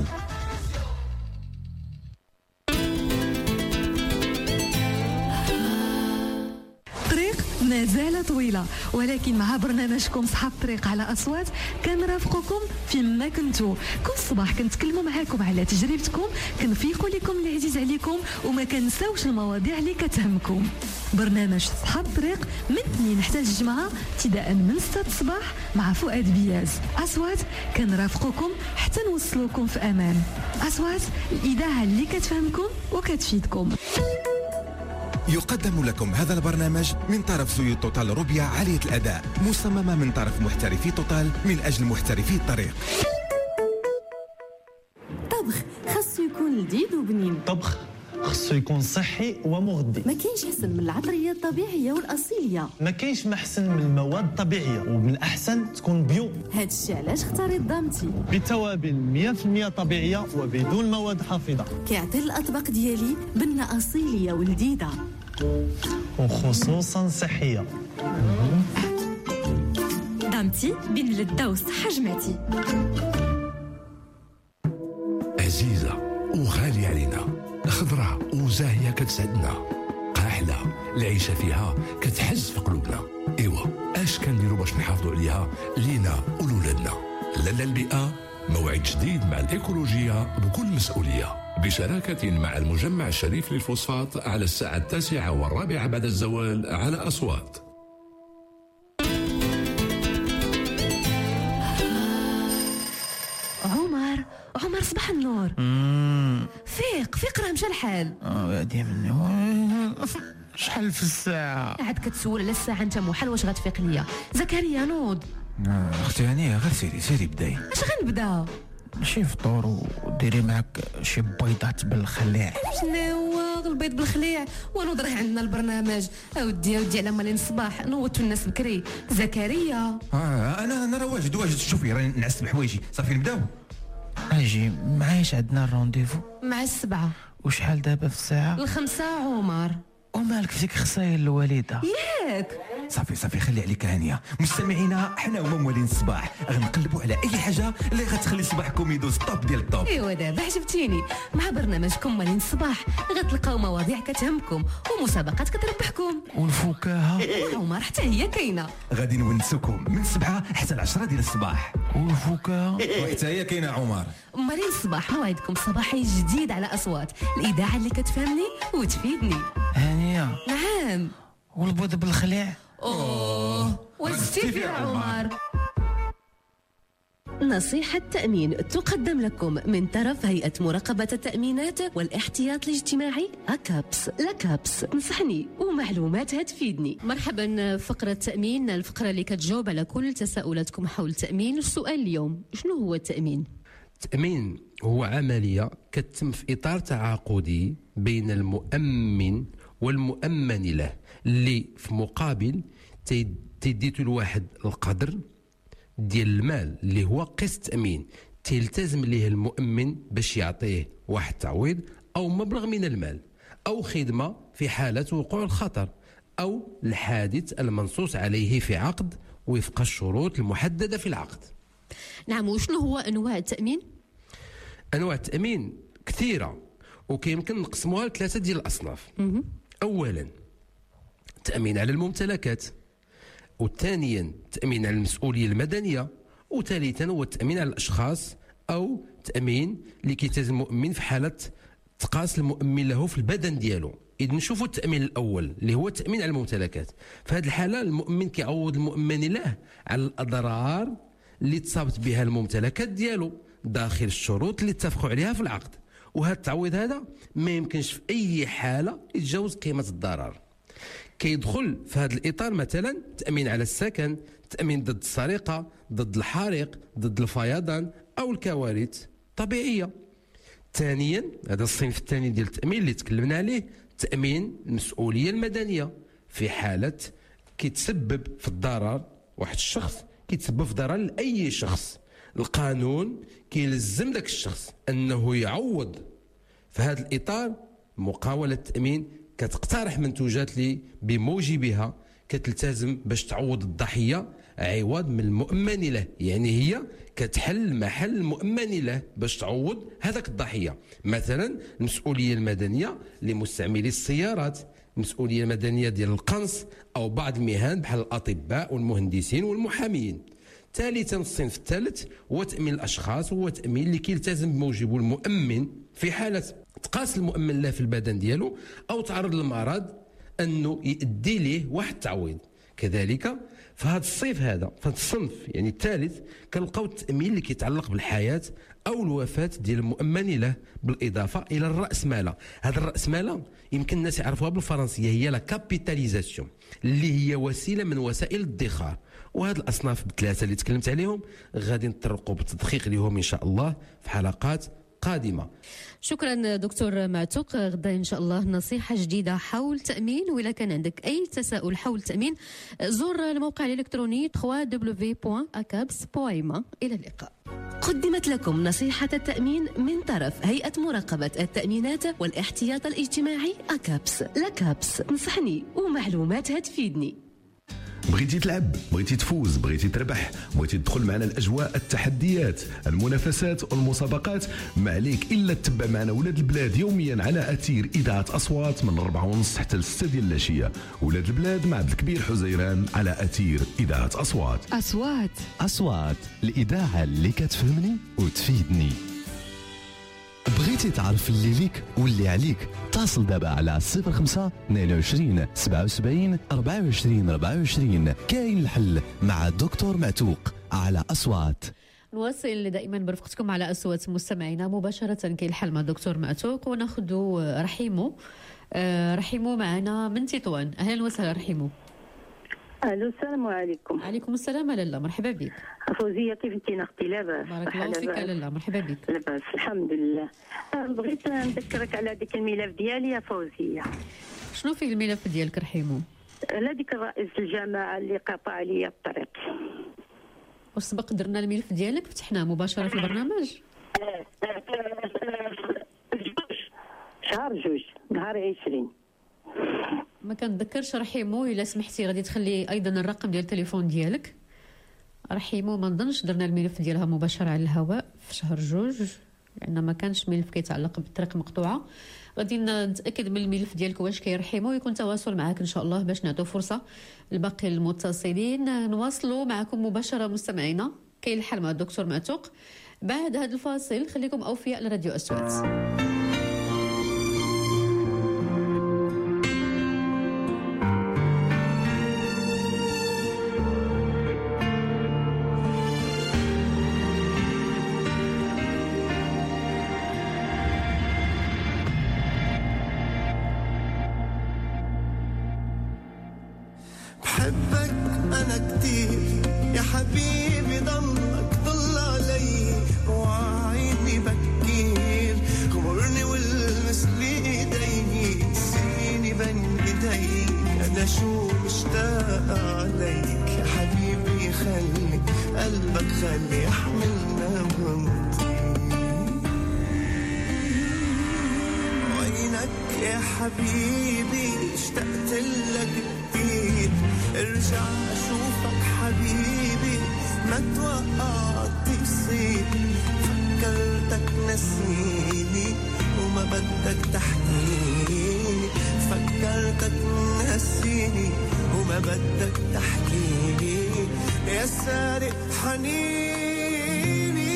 Speaker 8: ما زالت طويلة، ولكن مع برنامجكم صحاب الطريق على أصوات كنرافقكم فين ما كنتو. كل صباح كنتكلموا معاكم على تجربتكم، كنفيقوا لكم اللي عزيز عليكم، وما كنساوش المواضيع اللي كتهمكم. برنامج صحاب الطريق من 2 حتى الجمعة ابتداء من 6 الصباح مع فؤاد بياز. أصوات كنرافقكم حتى نوصلوكم في أمان. أصوات الإذاعة اللي كتفهمكم وكتفيدكم.
Speaker 9: يقدم لكم هذا البرنامج من طرف زيوت توتال روبيا عالية الأداء، مصممة من طرف محترفي توتال من أجل محترفي الطريق.
Speaker 10: طبخ خاصو يكون لذيذ وبنين.
Speaker 11: طبخ خاصو يكون صحي ومغذي.
Speaker 10: ما كاينش احسن من العطريه الطبيعيه والاصيليه.
Speaker 11: ما كاينش محسن من المواد الطبيعيه، ومن الاحسن تكون بيو.
Speaker 10: هاد الشيء علاش اختاريت دامتي
Speaker 11: بتوابل 100% طبيعيه وبدون مواد حافظه.
Speaker 10: كيعطي الاطباق ديالي بنه اصيليه ولذيذه
Speaker 11: وخصوصا صحيه.
Speaker 10: دامتي بين للذة والصحه جمعتي.
Speaker 12: عزيزه وغاليه علينا، خضراء وزاهيه كتسعدنا، قاحله العيشه فيها كتحز في قلوبنا. ايوا اش كنديروا باش نحافظوا عليها لينا ولولادنا؟ لاله البيئه موعد جديد مع الايكولوجيه بكل مسؤوليه، بشراكه مع المجمع الشريف للفوسفات على الساعه 9 و4 بعد الزوال على أصوات.
Speaker 8: عمر صباح النور. فيق راه مشى الحال.
Speaker 13: وادي مني شحال في الساعة؟
Speaker 8: عاد كتسول على الساعة انت محال واش غتفيق ليا؟ زكريا نوض.
Speaker 13: اختي هانية غير سيري بداي.
Speaker 8: اش غنبدا؟
Speaker 13: شي فطور وديري معاك شي بيضات بالخليع.
Speaker 8: شنو هو البيض بالخليع؟ ونوض راه عندنا البرنامج. اودي على مالين الصباح نوضتوا الناس بكري. زكريا
Speaker 13: انا راه واجد شوفي راني نعس بحوايجي. صافي نبداو. اجي معايش عندنا الرونديفو
Speaker 8: مع 7.
Speaker 13: وشحال دابا في الساعة؟
Speaker 8: 5 عمر.
Speaker 13: ومالك فيك خصايا الوالدة
Speaker 8: ياك؟
Speaker 13: صافي خلي عليك هانية. مستمعينا حنا هما موالين الصباح غنقلبوا على اي حاجة اللي غتخلي صباحكم يدوز طوب ديال الطوب.
Speaker 8: ايوا دابا عجبتيني. مع برنامجكم موالين الصباح غتلقاو مواضيع كتهمكم ومسابقات كتربحكم
Speaker 13: والفكاهة
Speaker 8: عمر حتى هي كاينة.
Speaker 13: غادي نونسوكم من 7 حتى 10 ديال الصباح. والفكاهة
Speaker 9: حتى هي كاينة عمر.
Speaker 8: موالين الصباح موعدكم صباحي جديد على أصوات الإذاعة اللي كتفهمني وتفيدني.
Speaker 13: هانية
Speaker 8: نعم.
Speaker 13: والبيض بالخليع؟
Speaker 8: وزتي في عمر.
Speaker 10: نصيحة تأمين تقدم لكم من طرف هيئة مراقبة التأمينات والاحتياط الاجتماعي أكابس. لكابس نصحني ومعلومات هتفيدني.
Speaker 2: مرحبا، فقرة تأمين، الفقرة اللي كتجاوب على كل تساؤلاتكم حول التأمين. السؤال اليوم، شنو هو التأمين؟
Speaker 3: التأمين هو عملية كتتم في إطار تعاقدي بين المؤمن والمؤمن له، اللي في مقابل تديتو الواحد القدر ديال المال اللي هو قسط تأمين تلتزم ليه المؤمن باش يعطيه واحد تعويض أو مبلغ من المال أو خدمة في حالة وقوع الخطر أو الحادث المنصوص عليه في عقد وفق الشروط المحددة في العقد.
Speaker 2: نعم، وشنو هو أنواع التأمين؟
Speaker 3: أنواع التأمين كثيرة وكيمكن نقسموها لثلاثة ديال الأصناف. أولا تأمين على الممتلكات، وثانيا تأمين على المسؤولية المدنية، وثالثا هو التأمين على الأشخاص أو تأمين اللي كيلتزم المؤمن في حالة تقاس المؤمن له في البدن ديالو. إذا نشوفوا التأمين الأول اللي هو التأمين على الممتلكات، في هذه الحالة المؤمن كيعوض المؤمن له على الأضرار اللي تصابت بها الممتلكات ديالو داخل الشروط اللي اتفقوا عليها في العقد، وهذا التعويض هذا ما يمكنش في أي حالة يتجاوز قيمة الضرر. كيدخل في هذا الإطار مثلا تأمين على السكن، تأمين ضد السرقة، ضد الحريق، ضد الفيضان أو الكوارث الطبيعية. ثانيا هذا الصنف الثاني ديال التأمين اللي تكلمنا عليه، تأمين المسؤولية المدنية، في حالة كيتسبب في الضرر واحد الشخص، كيتسبب في ضرر لأي شخص، القانون كيلزم ذاك الشخص أنه يعوض. في هذا الإطار مقاولة التأمين كتقترح منتوجات اللي بموجبها كتلتزم باش تعوض الضحية عوض من المؤمن له، يعني هي كتحل محل المؤمن له باش تعوض هذاك الضحية. مثلا المسؤولية المدنية لمستعملي السيارات، المسؤولية المدنية ديال القنص أو بعض المهن بحال الأطباء والمهندسين والمحامين. ثالثا الصنف الثالث هو تأمين الأشخاص، هو تأمين اللي كيلتزم بموجبه المؤمن في حالة تقاس المؤمن له في البدن ديالو أو تعرض للمرض أنه يؤدي ليه واحد التعويض. كذلك في هذا الصيف هذا، في هذا الصنف يعني الثالث، كنلقاو التأمين اللي كيتعلق بالحياة أو الوفاة ديال المؤمن له، بالإضافة إلى الرأسمالة. هذا الرأسمالة يمكن الناس يعرفوها بالفرنسية، هي لا كابيتاليزاسيون، اللي هي وسيلة من وسائل الادخار. وهذه الأصناف بالثلاثة اللي تكلمت عليهم غادي نطرقوا بالتدقيق لهم إن شاء الله في حلقات قادمة.
Speaker 2: شكرا دكتور معتوق. غدا إن شاء الله نصيحة جديدة حول التأمين، وإذا كان عندك أي تساؤل حول التأمين زور الموقع الإلكتروني www.acabs.ma. إلى اللقاء.
Speaker 10: قدمت لكم نصيحة التأمين من طرف هيئة مراقبة التأمينات والاحتياط الاجتماعي أكابس. لكابس نصحني ومعلومات هتفيدني.
Speaker 12: بغيتي تلعب، بغيتي تفوز، بغيتي تربح، بغيتي تدخل معنا الأجواء، التحديات، المنافسات والمسابقات، ما عليك إلا تتبع معنا ولاد البلاد يوميا على أثير إذاعة أصوات من 4:30 حتى 6 ديال العشية. ولاد البلاد مع عبد الكبير حزيران على أثير إذاعة أصوات.
Speaker 1: أصوات الإذاعة اللي كتفهمني وتفيدني. بغيتي تعرف اللي ليك واللي عليك، اتصل دابا على 05 22 77 24 24. كاين الحل مع الدكتور معتوق على أصوات.
Speaker 2: نواصل دائما برفقتكم على أصوات مستمعينا مباشرة. كاين الحل مع الدكتور معتوق، وناخذ رحيمو. رحيمو معنا من تطوان. أهلا وسهلا رحيمو.
Speaker 14: الو السلام عليكم.
Speaker 2: عليكم السلام لاله، مرحبا بك.
Speaker 14: فوزيه كيف انتي اختي؟ لاباس؟
Speaker 2: بارك الله فيك لاله، مرحبا بك.
Speaker 14: لاباس الحمد لله. بغيت نذكرك على ديك الملف ديالي يا فوزيه.
Speaker 2: شنو في الملف ديالك رحيمو؟
Speaker 14: على ديك رئيس الجماعه اللي قطع لي الطريق.
Speaker 2: وسبق درنا الملف ديالك، فتحناه مباشره في البرنامج.
Speaker 14: شهر 2 نهار 20.
Speaker 2: ما كنتذكرش رحيمو، الا سمحتي غادي تخلي ايضا الرقم ديال التليفون ديالك. رحيمو ما نظنش درنا الملف ديالها مباشره على الهواء في شهر 2 لان ما كانش ملف كيتعلق بالطريق مقطوعه. غادي نتاكد من الملف ديالك واش كيرحيمو، يكون تواصل معك ان شاء الله باش نعطيو فرصه لباقي المتصلين. نواصلوا معكم مباشره مستمعينا. كاين الحل مع الدكتور معتوق بعد هذا الفاصل. خليكم اوفياء لراديو أصوات.
Speaker 15: بحبك أنا كتير يا حبيبي ضلك ضل علي وعيني بكير غمرني والمس لي ايدي نسيني بين ايدي أنا شو مشتاق عليك يا حبيبي خلي قلبك خلي يحملنا ونطير وينك يا حبيبي اشتقت لك كتير ارجع اشوفك حبيبي ما توقعت تصير فكرتك نسيني وما بدك تحكيني فكرتك نسيني وما بدك تحكيني يا سارق حنيني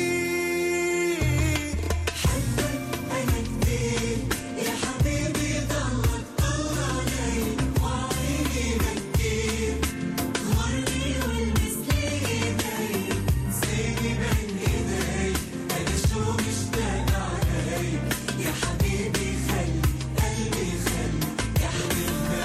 Speaker 15: حبك أنا كتير يا حبيبي ضلك طول علي وعيني بكير غمرني والمس لي ايدي نسيني بين ايدي أنا شو مشتاق عليك يا حبيبي خلي قلبي خلي يحملنا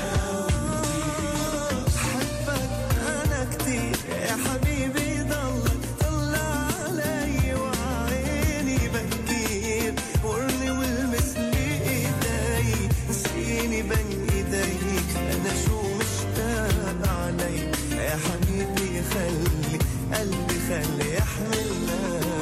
Speaker 15: حبك أنا كتير يا حبيبي ضلك طل علي وعيني بكير ورني والمس لي ايدي نسيني بين ايديك أنا شو مشتاق عليك يا حبيبي خلي قلبي خلي يحملنا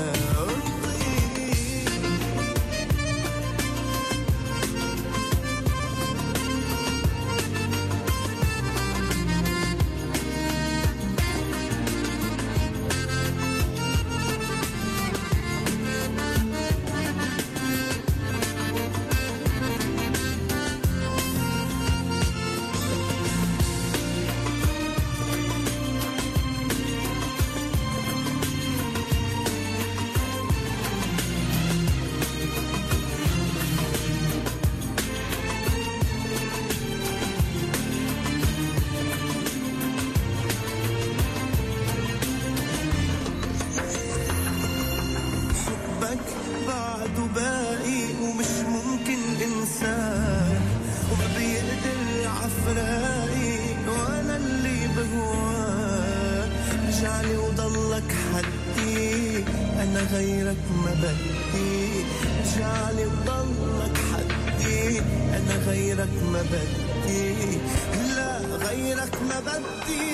Speaker 15: بعده باقي ومش ممكن انساه وما بيقدر عفراقي وانا اللي بهواه رجعلي وضلك حدي انا غيرك ما بدي رجعلي وضلك حدي انا غيرك ما بدي لا غيرك ما بدي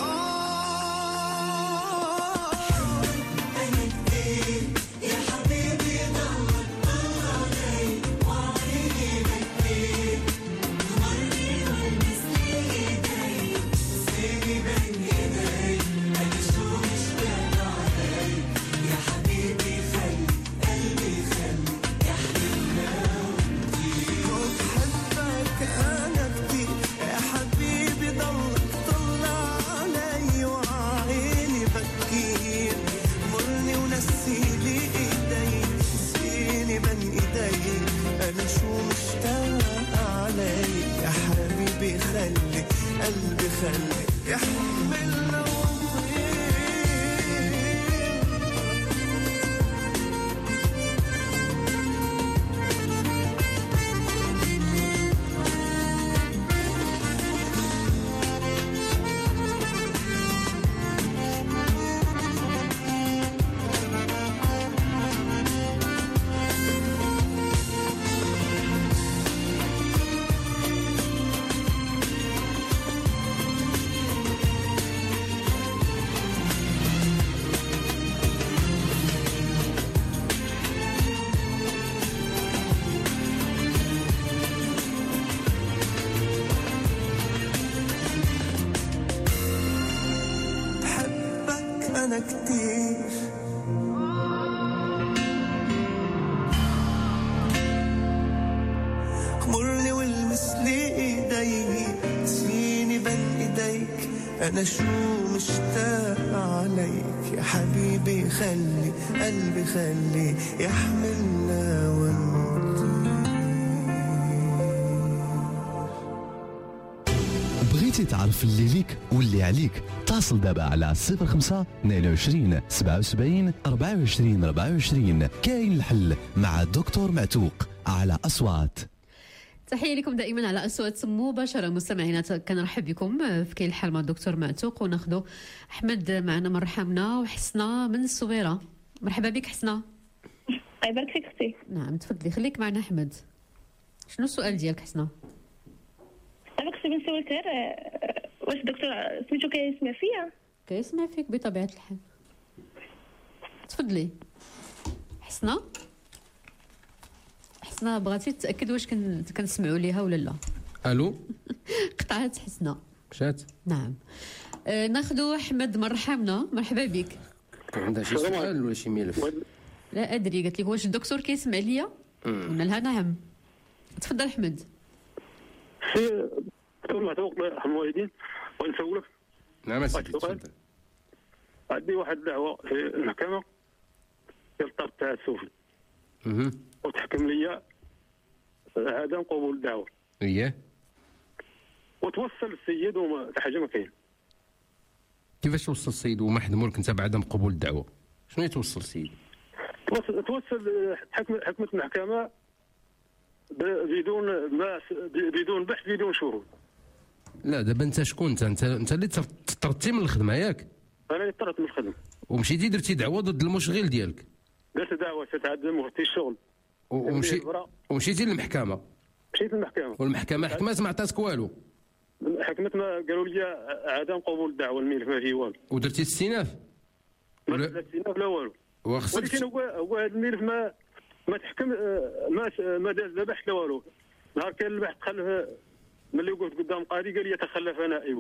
Speaker 15: قلبي خلي يحملنا أنا كتير غمرني والمس لي ايدي نسيني بين ايديك أنا شو مشتاق عليك يا حبيبي خلي قلبي خلي يحملنا
Speaker 1: بغيتي تعرف اللي ليك واللي عليك اتصل دابا على 05 22 77 24 24 كاين الحل مع الدكتور معتوق على أصوات.
Speaker 2: تحية لكم دائما على أصوات مباشرة مستمعينا. كنرحب بكم في كاين الحال مع الدكتور معتوق، وناخذوا أحمد معنا مرحبنا وحسنا من الصويرة. مرحبا بك حسنا.
Speaker 16: الله يبارك فيك اختي.
Speaker 2: نعم تفضلي، خليك معنا أحمد. شنو السؤال ديالك حسنا؟
Speaker 16: دابا كنت بنسول غير واش الدكتور سميتو كيسمع فيا؟
Speaker 2: كيسمع فيك بطبيعة الحال. تفضلي حسنا. حسنا بغاتي تتاكد واش كنسمعوا ليها ولا لا.
Speaker 3: الو.
Speaker 2: قطعت حسنا
Speaker 3: مشات.
Speaker 2: نعم. ناخذوا احمد مرحبنا. مرحبا بك.
Speaker 3: عندها شي سؤال ولا شي ملف؟
Speaker 2: لا ادري، قالت لك واش الدكتور كيسمع ليا؟ قلنا لها نعم. تفضل احمد.
Speaker 17: سي دكتور معتوق الله يرحم الوالدين، ونسولك.
Speaker 3: نعم سيدي تفضل.
Speaker 17: عندي واحد الدعوه في المحكمه ديال الطرد التعسفي. وتحكم لي عدم قبول الدعوه.
Speaker 3: اييه.
Speaker 17: وتوصل السيد وما حاجه ما كاين.
Speaker 3: كيفاش توصل السيد وما حدمولك انت بعدم قبول الدعوه؟ شنو يتوصل السيد؟
Speaker 17: توصل حكمت المحكمه بدون بحث بدون شهود.
Speaker 3: لا دابا انت شكون انت اللي طردتي من الخدمه ياك؟
Speaker 17: انا اللي طردت من الخدمه.
Speaker 3: ومشيتي درتي دعوه ضد المشغل ديالك؟
Speaker 17: درت دعوه تتعدى مفتي الشغل.
Speaker 3: ومشيتي للمحكمه؟
Speaker 17: مشيت للمحكمه.
Speaker 3: والمحكمه حكمت ما عطاتك والو؟
Speaker 17: حكمت ما قالوا لي عدم قبول الدعوه، الملف ما فيه والو.
Speaker 3: ودرتي استئناف؟
Speaker 17: ما درت استئناف لا والو. ولكن هو هذا الملف ما تحكم ما داز لا بحث لا والو. نهار كان البحث تخلف ملي وقفت قدام قاضي قال لي تخلف نائبك.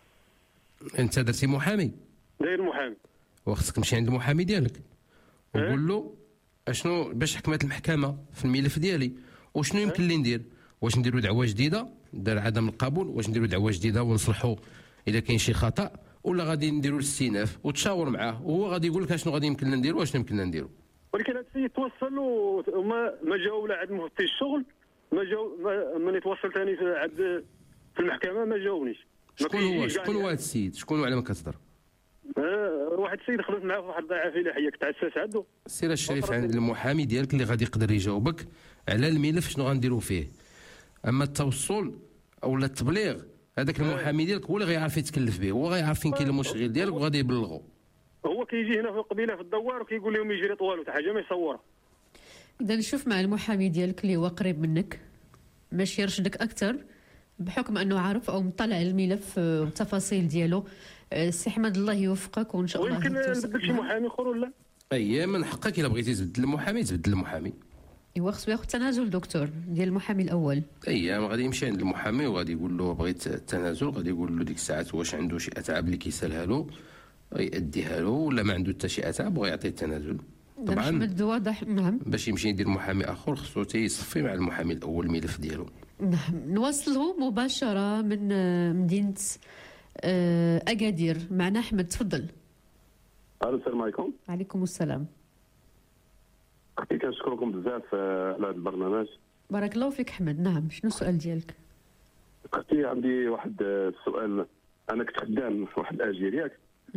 Speaker 3: انت درتي محامي؟
Speaker 17: داير محامي.
Speaker 3: وخصك تمشي عند المحامي ديالك وقول له اشنو باش حكمت المحكمه في الملف ديالي وشنو يمكن لي ندير. واش نديروا دعوه جديده دار عدم القبول، واش نديروا دعوه جديده ونصلحوا اذا كاين شي خطا، ولا غادي نديروا الاستئناف وتشاور معاه وهو غادي يقول لك اشنو غادي يمكن لنا نديروا واشنو يمكن لنا نديروا.
Speaker 17: ولكن هذا السيد توصل وما جاوا لا عند مفتي الشغل، ما جاوا ملي توصل ثاني في المحكمه ما جاونيش.
Speaker 3: شكون هو هذا السيد؟ شكون وعلى ما كتهضر؟
Speaker 17: واحد السيد خلصت معاه في واحد الضيعه فلاحيه كتعسس عنده.
Speaker 3: سير الشريف عند المحامي ديالك اللي غادي يقدر يجاوبك على الملف شنو غنديروا فيه. اما التوصل اولا التبليغ هذاك المحامي ديالك هو اللي غيعرف يتكلف به، هو غيعرف فين كاين المشغل ديالك وغادي يبلغوا.
Speaker 17: هو كيجي هنا في القبيله في الدوار وكيقول لهم يجري طوال حتى حاجه ما يصورها.
Speaker 2: اذا نشوف مع المحامي ديالك اللي هو قريب منك باش يرشدك اكثر بحكم انه عارف او مطلع على الملف والتفاصيل ديالو. سي احمد الله يوفقك وان شاء الله.
Speaker 17: ويمكن نبدل شي محامي اخر ولا؟
Speaker 3: اييه من حقك الا بغيتي تبدل المحامي تبدل المحامي.
Speaker 2: ايوا خصو ياخذ تنازل دكتور ديال المحامي الاول.
Speaker 3: اييه غادي يمشي عند المحامي وغادي يقول له بغيت التنازل، غادي يقول له ديك الساعات واش عنده شي اتعاب اللي كيسالها له غيأديها له، ولا ما عنده حتى شي اتعاب وغيعطيه التنازل. طبعا
Speaker 2: احمد واضح. نعم
Speaker 3: باش يمشي يدير محامي اخر خصو تيصفي مع المحامي الاول الملف ديالو.
Speaker 2: نعم نوصله مباشره من مدينه اكادير. معنا احمد تفضل.
Speaker 18: السلام عليكم.
Speaker 2: وعليكم السلام.
Speaker 18: اختي كنشكركم بزاف على هذا البرنامج.
Speaker 2: بارك الله فيك احمد. نعم شنو السؤال ديالك؟
Speaker 18: اختي عندي واحد السؤال. انا كنت خدام في واحد الاجير ياك.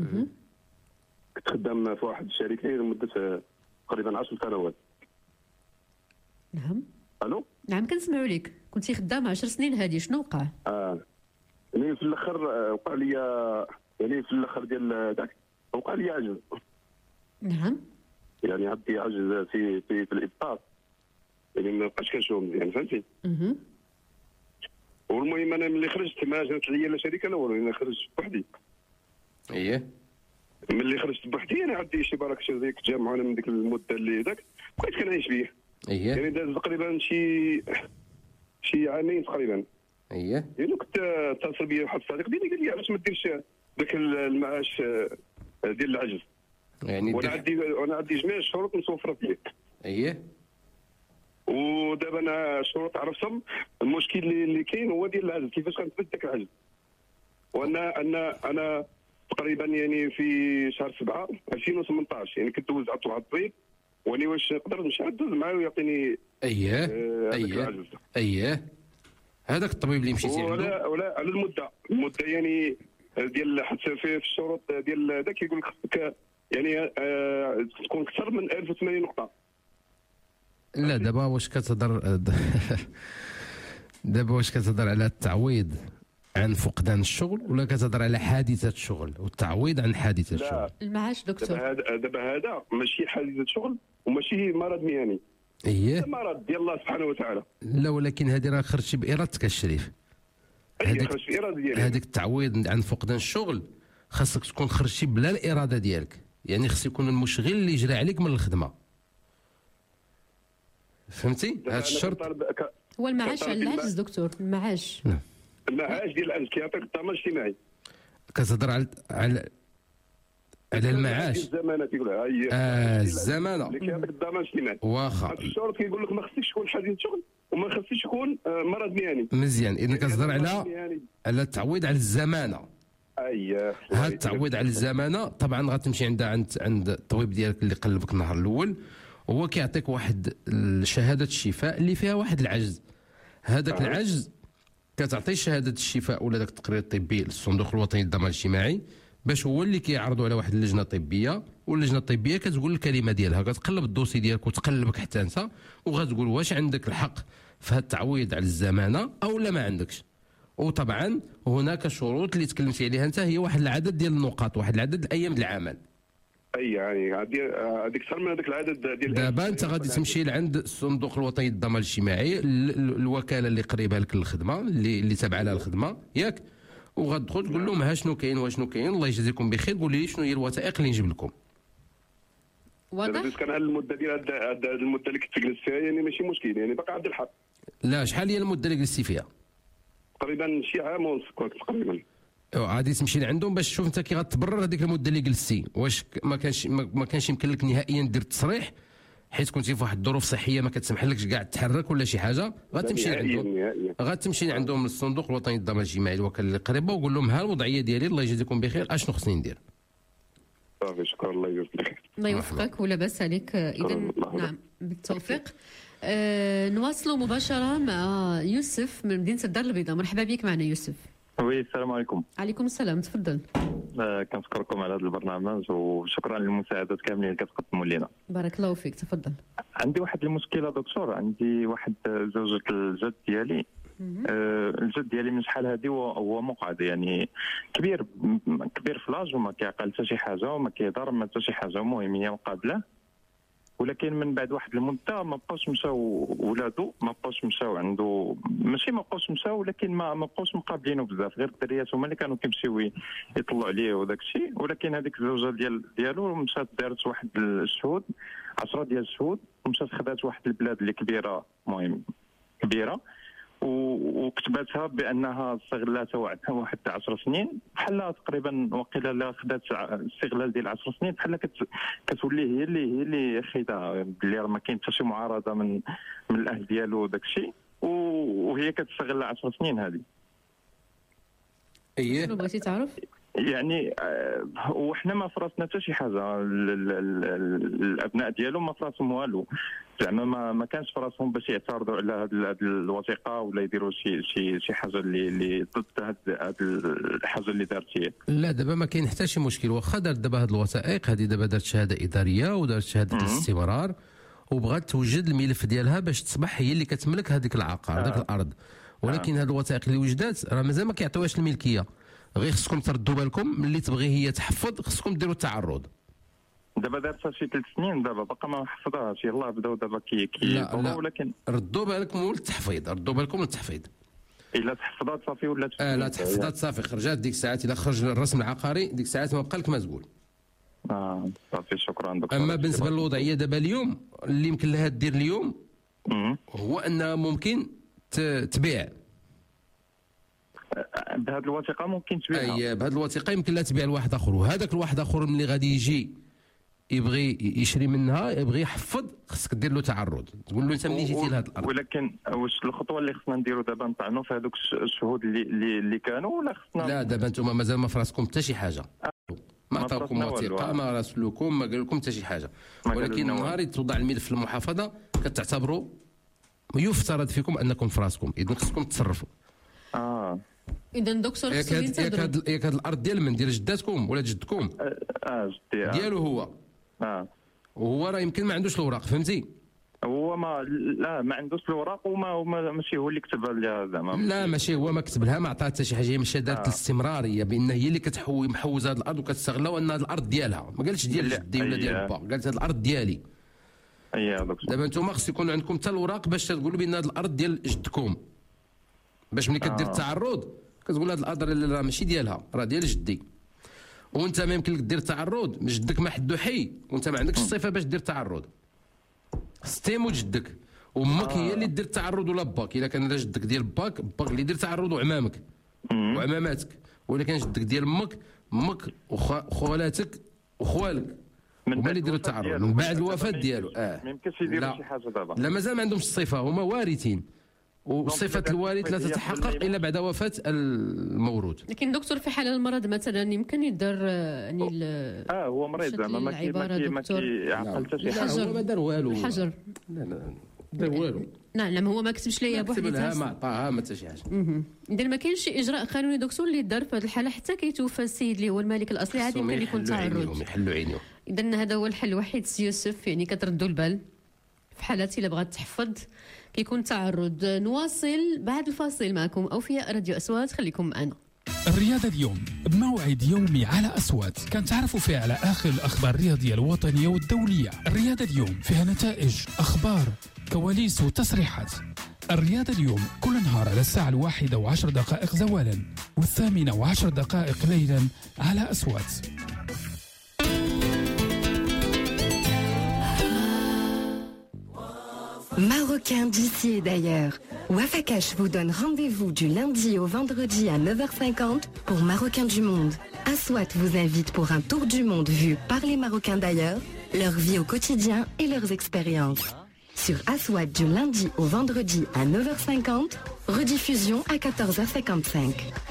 Speaker 18: كنت خدام في واحد الشركه لمده تقريبا 10 سنوات.
Speaker 2: نعم.
Speaker 18: الو.
Speaker 2: نعم كنسمعوا لك. كنتي خدام 10 سنين هذه شنو وقع؟
Speaker 18: يعني في الاخر وقع لي، يعني في الاخر ديال ذاك وقع لي عجز.
Speaker 2: نعم.
Speaker 18: يعني عندي عجز في الابطال، يعني ما بقاش كنشوف مزيان فهمتي. والمهم انا ملي خرجت ما جات ليا لا شركه لا والو، انا خرجت بوحدي.
Speaker 3: اييه
Speaker 18: ملي خرجت بوحدي انا عندي شي برك شي ديك تجمعنا من ديك المده اللي ذاك بقيت كنعيش بيه.
Speaker 3: اييه
Speaker 18: يعني داز تقريبا شي عامين تقريبا.
Speaker 3: اييه
Speaker 18: يعني كنت اتصل بيا واحد الصديق ديالي قال لي علاش ما ديرش ذاك المعاش ديال العجز.
Speaker 3: يعني
Speaker 18: وانا عندي جميع الشروط متوفره فيه.
Speaker 3: اييه.
Speaker 18: ودابا انا الشروط عرفتهم، المشكل اللي كاين هو ديال العجز، كيفاش غنثبت ذاك العجز. وانا انا تقريبا يعني في شهر 7 2018 يعني كنت دوز عند واحد الطبيب، واني واش نقدر نمشي ندوز معاه ويعطيني.
Speaker 3: اييه هذاك الطبيب اللي مشيتي عنده
Speaker 18: ولا على المده يعني ديال حتى في الشروط ديال ذاك يقول لك خصك يعني تكون اكثر من 1080 نقطه.
Speaker 3: لا دابا واش كتهضر دابا واش كتهضر على التعويض عن فقدان الشغل ولا كتهضر على حادثه الشغل والتعويض عن حادثه الشغل؟
Speaker 2: المعاش دكتور.
Speaker 18: دابا هذا ماشي حادثه شغل وماشي مرض مهني.
Speaker 3: اييه
Speaker 18: مرض ديال الله سبحانه وتعالى.
Speaker 3: لا ولكن هذه راه خرجتي بارادتك الشريف. هذيك التعويض عن فقدان الشغل خاصك تكون خرجتي بلا الاراده ديالك، يعني خص يكون المشغل اللي يجري عليك من الخدمه. فهمتي؟ هذا الشرط
Speaker 2: هو المعاش على العجز دكتور. المعاش
Speaker 18: المعاش ديال العجز كيعطيك الضمان الاجتماعي.
Speaker 3: كتهضر على المعاش.
Speaker 18: الزمانه تيقولها هي
Speaker 3: الزمانه
Speaker 18: اللي كيعطيك الضمان الاجتماعي.
Speaker 3: واخا
Speaker 18: هذا الشرط كيقول لك ما خصكش تكون حادث شغل وما خصكش يكون مرض مهني.
Speaker 3: مزيان، اذا كتهضر على التعويض على الزمانه. هذا التعويض على الزمانه طبعا غتمشي عند الطبيب ديالك اللي قلبك النهار الاول، هو كيعطيك واحد شهاده الشفاء اللي فيها واحد العجز. هذاك العجز كتعطي شهاده الشفاء ولا داك التقرير الطبي للصندوق الوطني للضمان الاجتماعي باش هو اللي كيعرضوا على واحد اللجنه طبيه، واللجنه الطبيه كتقول الكلمه ديالها، كتقلب الدوسي ديالك وتقلبك حتى انت وغتقول واش عندك الحق في هذا التعويض على الزمانه او لا ما عندكش. وطبعا هناك شروط اللي تكلمتي عليها انت، هي واحد العدد ديال النقاط، واحد العدد الايام ديال العمل.
Speaker 18: يعني هذيك اكثر من هذاك العدد ديال.
Speaker 3: دابا انت غادي تمشي لعند الصندوق الوطني للضمان الاجتماعي، الوكاله اللي قريبه لك للخدمه اللي تابعه لها الخدمه ياك، وغتدخل تقول لهم ها شنو كاين وشنو كاين، الله يجزيكم بخير، قول لي شنو هي الوثائق اللي نجيب لكم.
Speaker 2: واضح.
Speaker 18: كان على المده ديال المده اللي كنت جلست فيها يعني ماشي مشكل، يعني باقي عندي الحق.
Speaker 3: لا شحال هي المده اللي جلستي فيها؟
Speaker 18: تقريبا شي عام ونص تقريبا.
Speaker 3: غادي تمشي لعندهم باش تشوف انت كي غتبرر هذيك المده اللي جلستي، واش ما كانش يمكن لك نهائيا دير التصريح حيت كنتي في واحد الظروف صحيه ما كتسمحلكش كاع تحرك ولا شي حاجه، غتمشي لعندهم الصندوق الوطني للضمان الاجتماعي الوكاله اللي قريبه وقول لهم ها الوضعيه ديالي الله يجزيكم بخير اشنو خصني ندير.
Speaker 18: صافي شكرا الله يجزيك.
Speaker 2: الله يوفقك ولا باس عليك. اذا نعم بالتوفيق. نواصلوا مباشره مع يوسف من مدينه الدار البيضاء. مرحبا بك معنا يوسف.
Speaker 19: وي السلام عليكم.
Speaker 2: عليكم السلام تفضل.
Speaker 19: كنشكركم على هذا البرنامج وشكرا للمساعدات كاملين اللي كتقدموا لنا.
Speaker 2: بارك الله فيك تفضل.
Speaker 19: عندي واحد المشكله دكتور، عندي واحد زوجة الجد ديالي. الجد ديالي من شحال هادي هو مقعد، يعني كبير في لاج وما كيعقل حتى شي حاجه وما كيهضر ما حتى شي حاجه، المهم هي مقابله. ولكن من بعد واحد المده ما بقاوش مشاو ولادو، ما بقاوش مشاو عنده، ماشي ما بقاوش مشاو ولكن ما بقاوش مقابلينه بزاف، غير الدريات هما اللي كانوا كيمشيو يطلعوا عليه وداك الشيء. ولكن هذيك الزوجه ديالو مشات دارت واحد الشهود 10 ديال الشهود ومشات خدات واحد البلاد اللي كبيره، المهم كبيره، وكتبتها بانها استغلاتها واحد 10 سنين بحال تقريبا، وقيلا لا خدات استغلال ديال 10 سنين بحال كتولي هي اللي خيدها، بلي راه ما كاين حتى شي معارضه من الاهل ديالو وداك الشيء، وهي كتستغل 10 سنين هذه.
Speaker 2: شنو بغيتي تعرف؟
Speaker 19: يعني وحنا ما فرصنا حتى شي حاجه، الابناء ديالو ما فرصهم والو، زعما ما كانش فرصهم باش يعترضوا على هذه الوثيقه ولا يديروا شي حاجه اللي ضد هذه الحاجه اللي دارت هي.
Speaker 3: لا دابا ما كاين حتى شي مشكل، واخا دارت دابا هذه الوثائق هذه، دابا دارت شهاده اداريه ودارت شهاده الاستمرار وبغات توجد الملف ديالها باش تصبح هي اللي كتملك هذيك العقار هذيك الارض، ولكن هذه الوثائق اللي وجدات راه مازال ما كيعطيوهاش الملكيه، غير خصكم تردوا بالكم ملي تبغي هي تحفظ خصكم ديروا التعرض.
Speaker 19: دابا دارتها شي 3 سنين، دابا باقا ما حفظهاش، يلاه بداو دابا
Speaker 3: لا
Speaker 19: ولكن
Speaker 3: ردوا بالكم من التحفيظ، ردوا بالكم من التحفيظ.
Speaker 19: الا تحفظات صافي ولات
Speaker 3: لا تحفظات صافي خرجات ديك الساعات، الا خرج الرسم العقاري ديك الساعات ما بقى لك ما تقول.
Speaker 19: صافي شكرا دكتور.
Speaker 3: اما بالنسبه للوضعيه دابا اليوم اللي يمكن لها دير اليوم هو انها ممكن تبيع
Speaker 19: بهذه الوثيقه، ممكن تبيعها.
Speaker 3: بهذه الوثيقه يمكن لها تبيع لواحد اخر، وهذاك الواحد اخر ملي غادي يجي يبغي يشري منها يبغي يحفظ، خصك دير له تعرض، تقول له انت ملي جيتي لهذ الارض.
Speaker 19: ولكن واش الخطوه اللي خصنا نديروا دابا نطعنوا في هذوك الشهود اللي كانوا ولا خصنا؟
Speaker 3: لا دابا انتم مازال ما فراسكم حتى شي حاجه، ما عطاوكم وثيقه، ما راسلوكم، ما قال لكم حتى شي حاجه، ولكن نهار توضع الملف في المحافظه كتعتبروا يفترض فيكم انكم في راسكم، اذا خصكم تصرفوا.
Speaker 2: اذا دكتور
Speaker 3: ياك هاد الارض ديال من ديال جداتكم ولا جدكم؟
Speaker 19: جدي
Speaker 3: ديالو هو. وهو راه يمكن ما عندوش الاوراق، فهمتي؟
Speaker 19: هو ما عندوش الوراق وما ماشي هو اللي كتبها لها زعما.
Speaker 3: لا ماشي هو ما كتب لها، ما عطاها حتى شي حاجه، هي ماشي دارت الاستمراريه بان هي اللي محوزه هذه الارض وكتستغلها، وان هذه الارض ديالها. ما قالش ديال جدي ولا ديال با، قالت هذه الارض ديالي. دابا انتم خص يكون عندكم حتى الوراق باش تقولوا بان هذه الارض ديال جدكم، باش ملي كدير التعرض كتقول هذه الارض راه ماشي ديالها، راه ديال جدي. وانت ما يمكن لك دير تعرض، جدك ما حدو حي وانت ما عندكش الصفه باش دير تعرض. ستيمو جدك وامك هي اللي دير التعرض ولا باك. الا كان جدك ديال باك اللي دير تعرض وعمامك وعماماتك، ولا كان جدك ديال امك وخوالاتك وخوالك هما اللي يديروا التعرض من بعد الوفاه ديالو.
Speaker 19: ما يمكنش يديروا شي حاجه دابا.
Speaker 3: لا مازال ما عندهمش الصفه، هما وارثين، وصفه الوارث لا تتحقق الا بعد وفاه المورود.
Speaker 2: لكن دكتور في حال المرض مثلا يمكن يدار يعني
Speaker 19: هو مريض زعما ما كيعقل حتى شي حاجه.
Speaker 3: هو ما دار والو.
Speaker 2: الحجر
Speaker 3: لا دار والو.
Speaker 2: نعم هو ما كتبش ليا بوحديتها،
Speaker 3: ما عطاها ما حتى شي حاجه.
Speaker 2: اذا ما كاينش شي اجراء قانوني دكتور اللي دار في هذه الحاله حتى كيتوفى السيد اللي هو المالك الاصلي، عادي يمكن يكون تعرض.
Speaker 3: يحلوا عينيهم.
Speaker 2: اذا هذا هو الحل الوحيد سي يوسف، يعني كتردوا البال في حالات الا بغات تحفظ كيكون تعرض. نواصل بعد الفاصل معكم او في راديو أصوات، خليكم معنا.
Speaker 20: الرياضة اليوم بموعد يومي على أصوات كنتعرفوا فيه على آخر الأخبار الرياضية الوطنية والدولية. الرياضة اليوم فيها نتائج، أخبار، كواليس وتصريحات. الرياضة اليوم كل نهار على الساعة 1:10 زوالا، 8:10 ليلا على أصوات.
Speaker 21: Marocain d'ici et d'ailleurs. Wafa Cash vous donne rendez-vous du lundi au vendredi à 9h50 pour Marocains du Monde. Aswat vous invite pour un tour du monde vu par les Marocains d'ailleurs, leur vie au quotidien et leurs expériences. Sur Aswat du lundi au vendredi à 9h50, rediffusion à 14h55.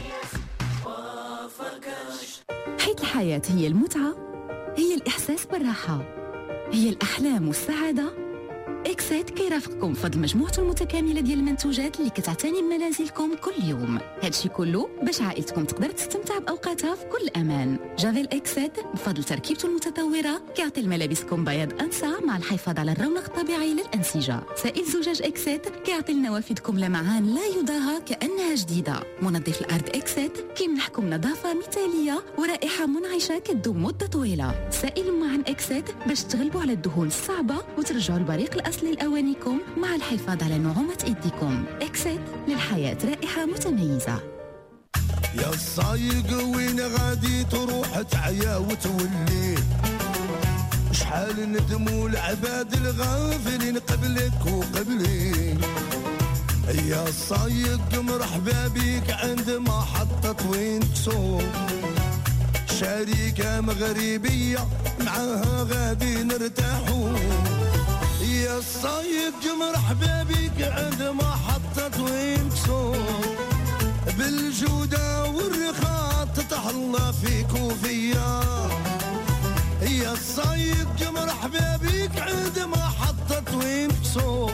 Speaker 22: حيث الحياة هي المتعة، هي الإحساس بالراحة، هي الأحلام والسعادة. إكسات كيرافقكم فضل مجموعته المتكاملة ديال المنتوجات اللي كتعتني بمنازلكم كل يوم. هادشي كله باش عائلتكم تقدر تستمتع بأوقاتها في كل أمان. جافيل إكسات بفضل تركيبته المتطورة كيعطي لملابسكم بياض أنسى مع الحفاظ على الرونق الطبيعي للأنسجة. سائل زجاج إكسات كيعطي لنوافذكم لمعان لا يضاهى كأنها جديدة. منظف الأرض إكسات كيمنحكم نظافة مثالية ورائحة منعشة كتدوم مدة طويلة. سائل معان إكسات باش تغلبوا على الدهون الصعبة وترجعوا البريق الأصلي لأوانيكم مع الحفاظ على نعومة إيديكم. إكسات للحياة رائحة متميزة.
Speaker 15: يا الصايق وين غادي تروح تعيا وتولي، شحال ندموا العباد الغافلين قبلك وقبلي. يا الصايق مرحبا بيك عند محطة وين تسوق، شركة مغربية معاها غادي نرتاحوا. يا الصايق مرحبا بك عند محطة وين تسوق، بالجودة والرخاء تتهلا فيك وفيا. يا الصايق مرحبا بك عند محطة وين تسوق،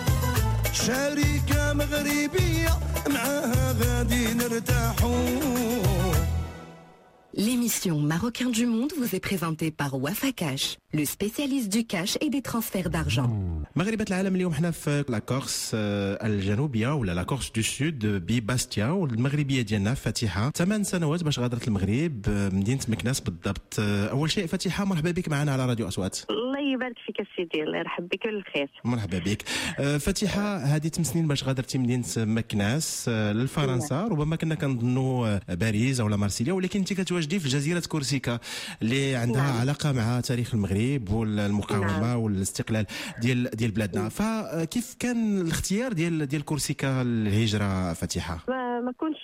Speaker 15: شركة مغربية معاها غادي نرتاحوا.
Speaker 21: L'émission Marocain du Monde vous est présentée par Wafa Cash, le spécialiste du cash et des transferts d'argent.
Speaker 7: مغربة العالم اليوم حنا في لاكورس الجنوبية ولا لاكورس دو سود بباستيا، والمغربية ديالنا فاتحة 8 سنوات باش غادرت المغرب مدينة مكناس بالضبط. أول شيء فاتحة مرحبا بك معنا على راديو أصوات.
Speaker 14: الله يبارك فيك السيدي، الله يرحب بك بالخير.
Speaker 7: مرحبا بك فاتحة. هذه 8 سنين باش غادرتي مدينة مكناس للفرنسا، ربما كنا كنظنوا باريس ولا مارسيليا، ولكن انت كتواجدي في جزيرة كورسيكا اللي عندها علاقة مع تاريخ المغرب والمقاومة والاستقلال ديال بلادنا. فكيف كان الاختيار ديال كورسيكا للهجرة فاتحة؟
Speaker 14: ما كنتش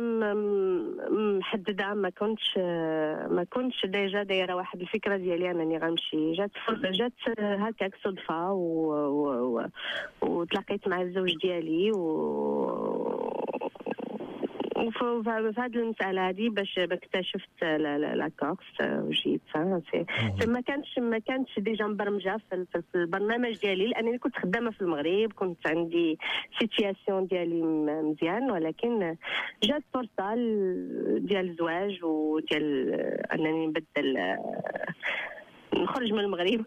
Speaker 14: محدده، ما كنتش ديجا دايره واحد الفكره ديالي انني غنمشي. جات هكاك صدفه وتلاقيت مع الزوج ديالي وفي هذه المسألة هذه باش اكتشفت لا كورس وجيتها. ما كانتش ديجا مبرمجة في البرنامج ديالي، لأنني كنت خدامة في المغرب، كنت عندي سيتياسيون ديالي مزيان، ولكن جات فرصة ديال الزواج وديال أنني نخرج من المغرب.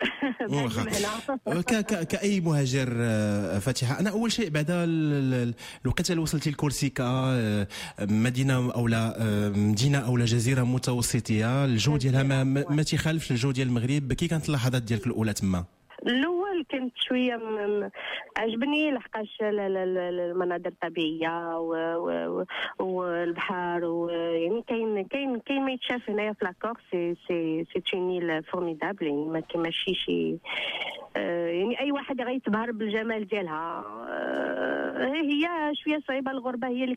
Speaker 7: كأي مهاجر فاتحة، أنا أول شيء بعد الوقت اللي وصلتي لكورسيكا، مدينة أو جزيرة متوسطية، الجو ديالها ما تيخالفش الجو ديال المغرب، كي كانت اللحظات ديالك الأولى تما؟
Speaker 14: الاول كنت شويه عجبني لحقاش المناظر الطبيعيه والبحر، يعني كاين ما يتشاف هنايا في لاكور. سي تونيل فورميدابل، يعني ماشي شي يعني اي واحد غيتبهر بالجمال ديالها. هي شويه صعيبه الغربه، هي اللي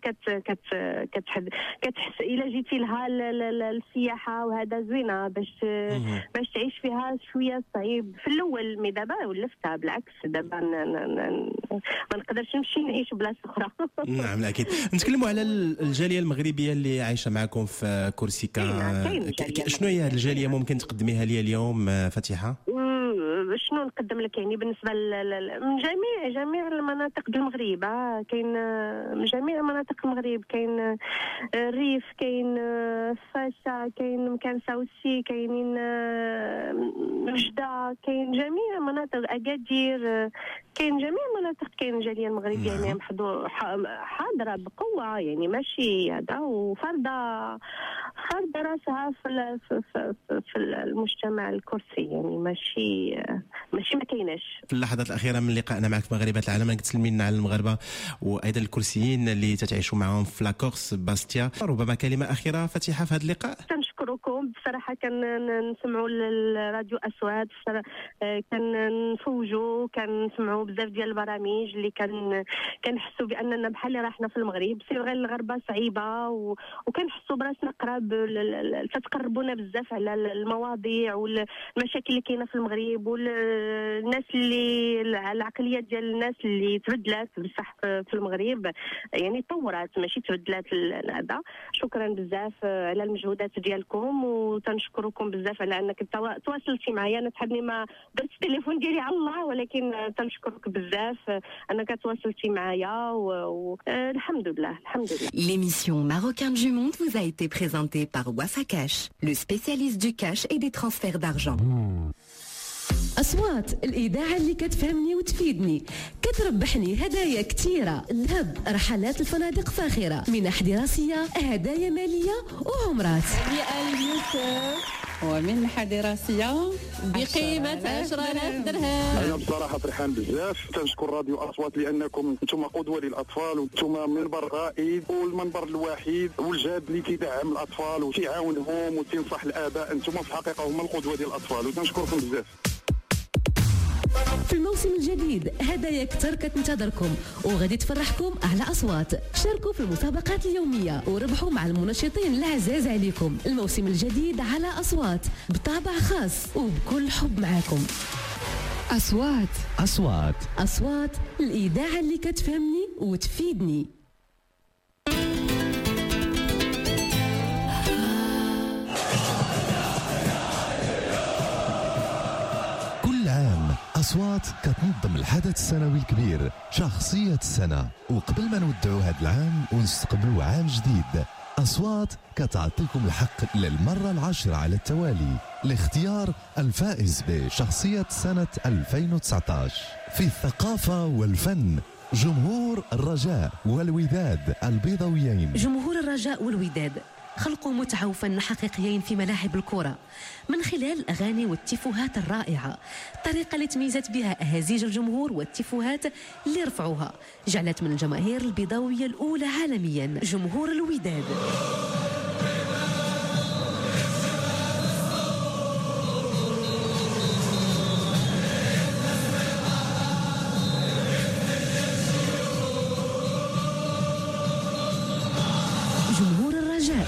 Speaker 14: كتحس الا جيتي لها السياحه وهذا زوينه باش تعيش فيها شويه صعيب في الاول. مي دابا ولفتها بالعكس، دابا ما نقدرش نمشي نعيش بلاصه اخرى.
Speaker 7: نعم اكيد. نتكلموا على الجاليه المغربيه اللي عايشه معكم في كورسيكا. شنو هي الجاليه ممكن تقدميها لي اليوم فاتحه؟
Speaker 14: شنو نقدم لك؟ يعني بالنسبه من جميع المناطق المغرب، كاين من جميع مناطق المغرب، كاين الريف، كاين فاسا، كاين مكان ساوسي، كاينين مجده، كاين جميع مناطق اكادير، كاين جميع المناطق، كاين الجاليه المغربيه يعني حاضره بقوه، يعني ماشي هذا وفرضه راسها في المجتمع الكرسي، يعني ماشي ما كايناش.
Speaker 7: في اللحظات الاخيره من لقائنا معك في مغاربه العالم، كتسلمي لنا على المغاربه وايضا الكرسيين اللي تتعيشوا معهم في لاكورس باستيا، ربما كلمه اخيره فاتحه في هذا اللقاء؟
Speaker 14: كنشكركم بصراحه، كنسمعوا الراديو أصوات، كنفوجوا، كنسمعوا بزاف ديال البرامج اللي كنحسوا باننا بحال اللي راحنا في المغرب. سي غير الغربه صعيبه وكنحسوا براسنا قراب، تتقربونا بزاف على المواضيع والمشاكل اللي كاينه في المغرب، والناس اللي العقليه ديال الناس اللي تبدلات بصح في المغرب، يعني طورات ماشي تبدلات هذا. شكرا بزاف على المجهودات ديالكم، وتنشكركم بزاف على انك تواصلتي معايا. انا تحبني ما درت التليفون ديالي على الله، ولكن تنشكرك بزاف انك تواصلتي معايا، والحمد لله.
Speaker 21: L'émission Marocain du Monde vous a été présentée par Wafa Cash, le spécialiste du cash et des transferts d'argent.
Speaker 10: أصوات الإذاعة اللي كتفهمني وتفيدني، كتربحني هدايا كتيرة، ذهب، رحلات الفنادق فاخرة، منح دراسية، هدايا مالية وعمرات.
Speaker 4: ومنحة دراسية بقيمة 10,000 درهم.
Speaker 18: أنا بصراحة فرحان بزاف، تنشكر راديو أصوات لأنكم أنتم قدوة للأطفال، وأنتم منبر رائد والمنبر الوحيد والجاد اللي تدعم الأطفال وتعاونهم وتنصح الآباء. أنتم في الحقيقة هما القدوة ديال الأطفال، وتنشكركم بزاف.
Speaker 10: في الموسم الجديد هدايا كتر كتنتظركم وغادي تفرحكم على أصوات. شاركوا في المسابقات اليومية وربحوا مع المنشطين العزاز عليكم. الموسم الجديد على أصوات بطابع خاص وبكل حب معاكم. أصوات الإذاعة اللي كتفهمني وتفيدني.
Speaker 1: أصوات كتنظم الحدث السنوي الكبير شخصية السنة، وقبل ما نودعوا هذا العام ونستقبلوا عام جديد، أصوات كتعطيكم الحق للمرة العاشرة على التوالي لاختيار الفائز بشخصية سنة 2019 في الثقافة والفن. جمهور الرجاء والوداد البيضاويين.
Speaker 10: جمهور الرجاء والوداد خلقوا متعة وفن حقيقيين في ملاعب الكرة من خلال الأغاني والتيفوهات الرائعة. الطريقة اللي تميزت بها أهازيج الجمهور والتيفوهات اللي رفعوها جعلت من الجماهير البيضاوية الأولى عالميا. جمهور الوداد. جمهور الرجاء.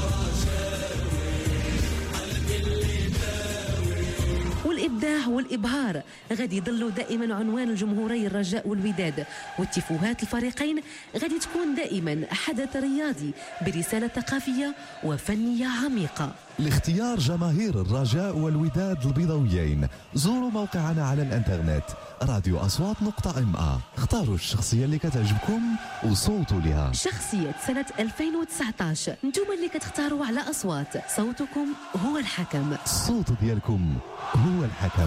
Speaker 10: والإبداع والإبهار غادي يضلوا دائما عنوان الجمهوري الرجاء والوداد، والتيفوهات الفريقين غادي تكون دائما حدث رياضي برسالة ثقافية وفنية عميقة.
Speaker 1: لاختيار جماهير الرجاء والوداد البيضاويين زوروا موقعنا على الانترنت radioaswat.ma. اختاروا الشخصية اللي كتعجبكم وصوتوا لها.
Speaker 10: شخصية سنة 2019 نتوما اللي كتختاروا على أصوات. صوتكم هو الحكم.
Speaker 1: الصوت ديالكم هو الحكم.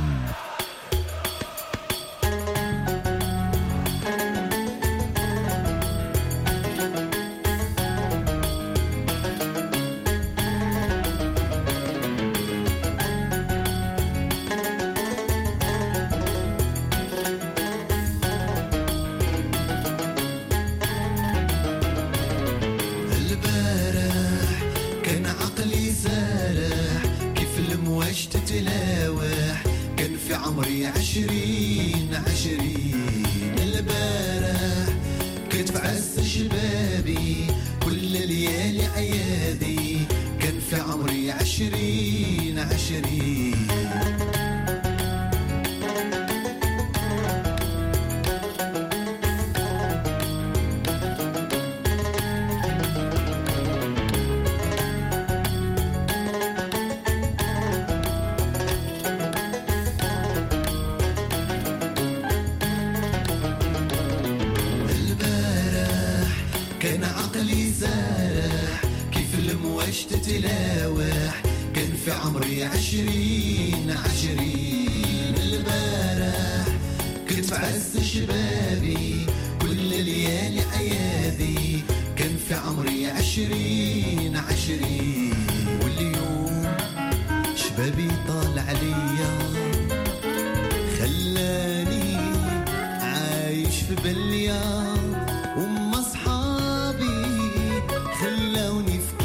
Speaker 15: عمري 20 البارح كنت في عز شبابي كل ليالي عيادي كان في عمري 20 تتلاوح كان في عمري 20 البارح كنت في عز شبابي كل ليالي عيادي كان في عمري 20 واليوم شبابي طال عليا خلاني عايش في بليا وما صحابي خلوني في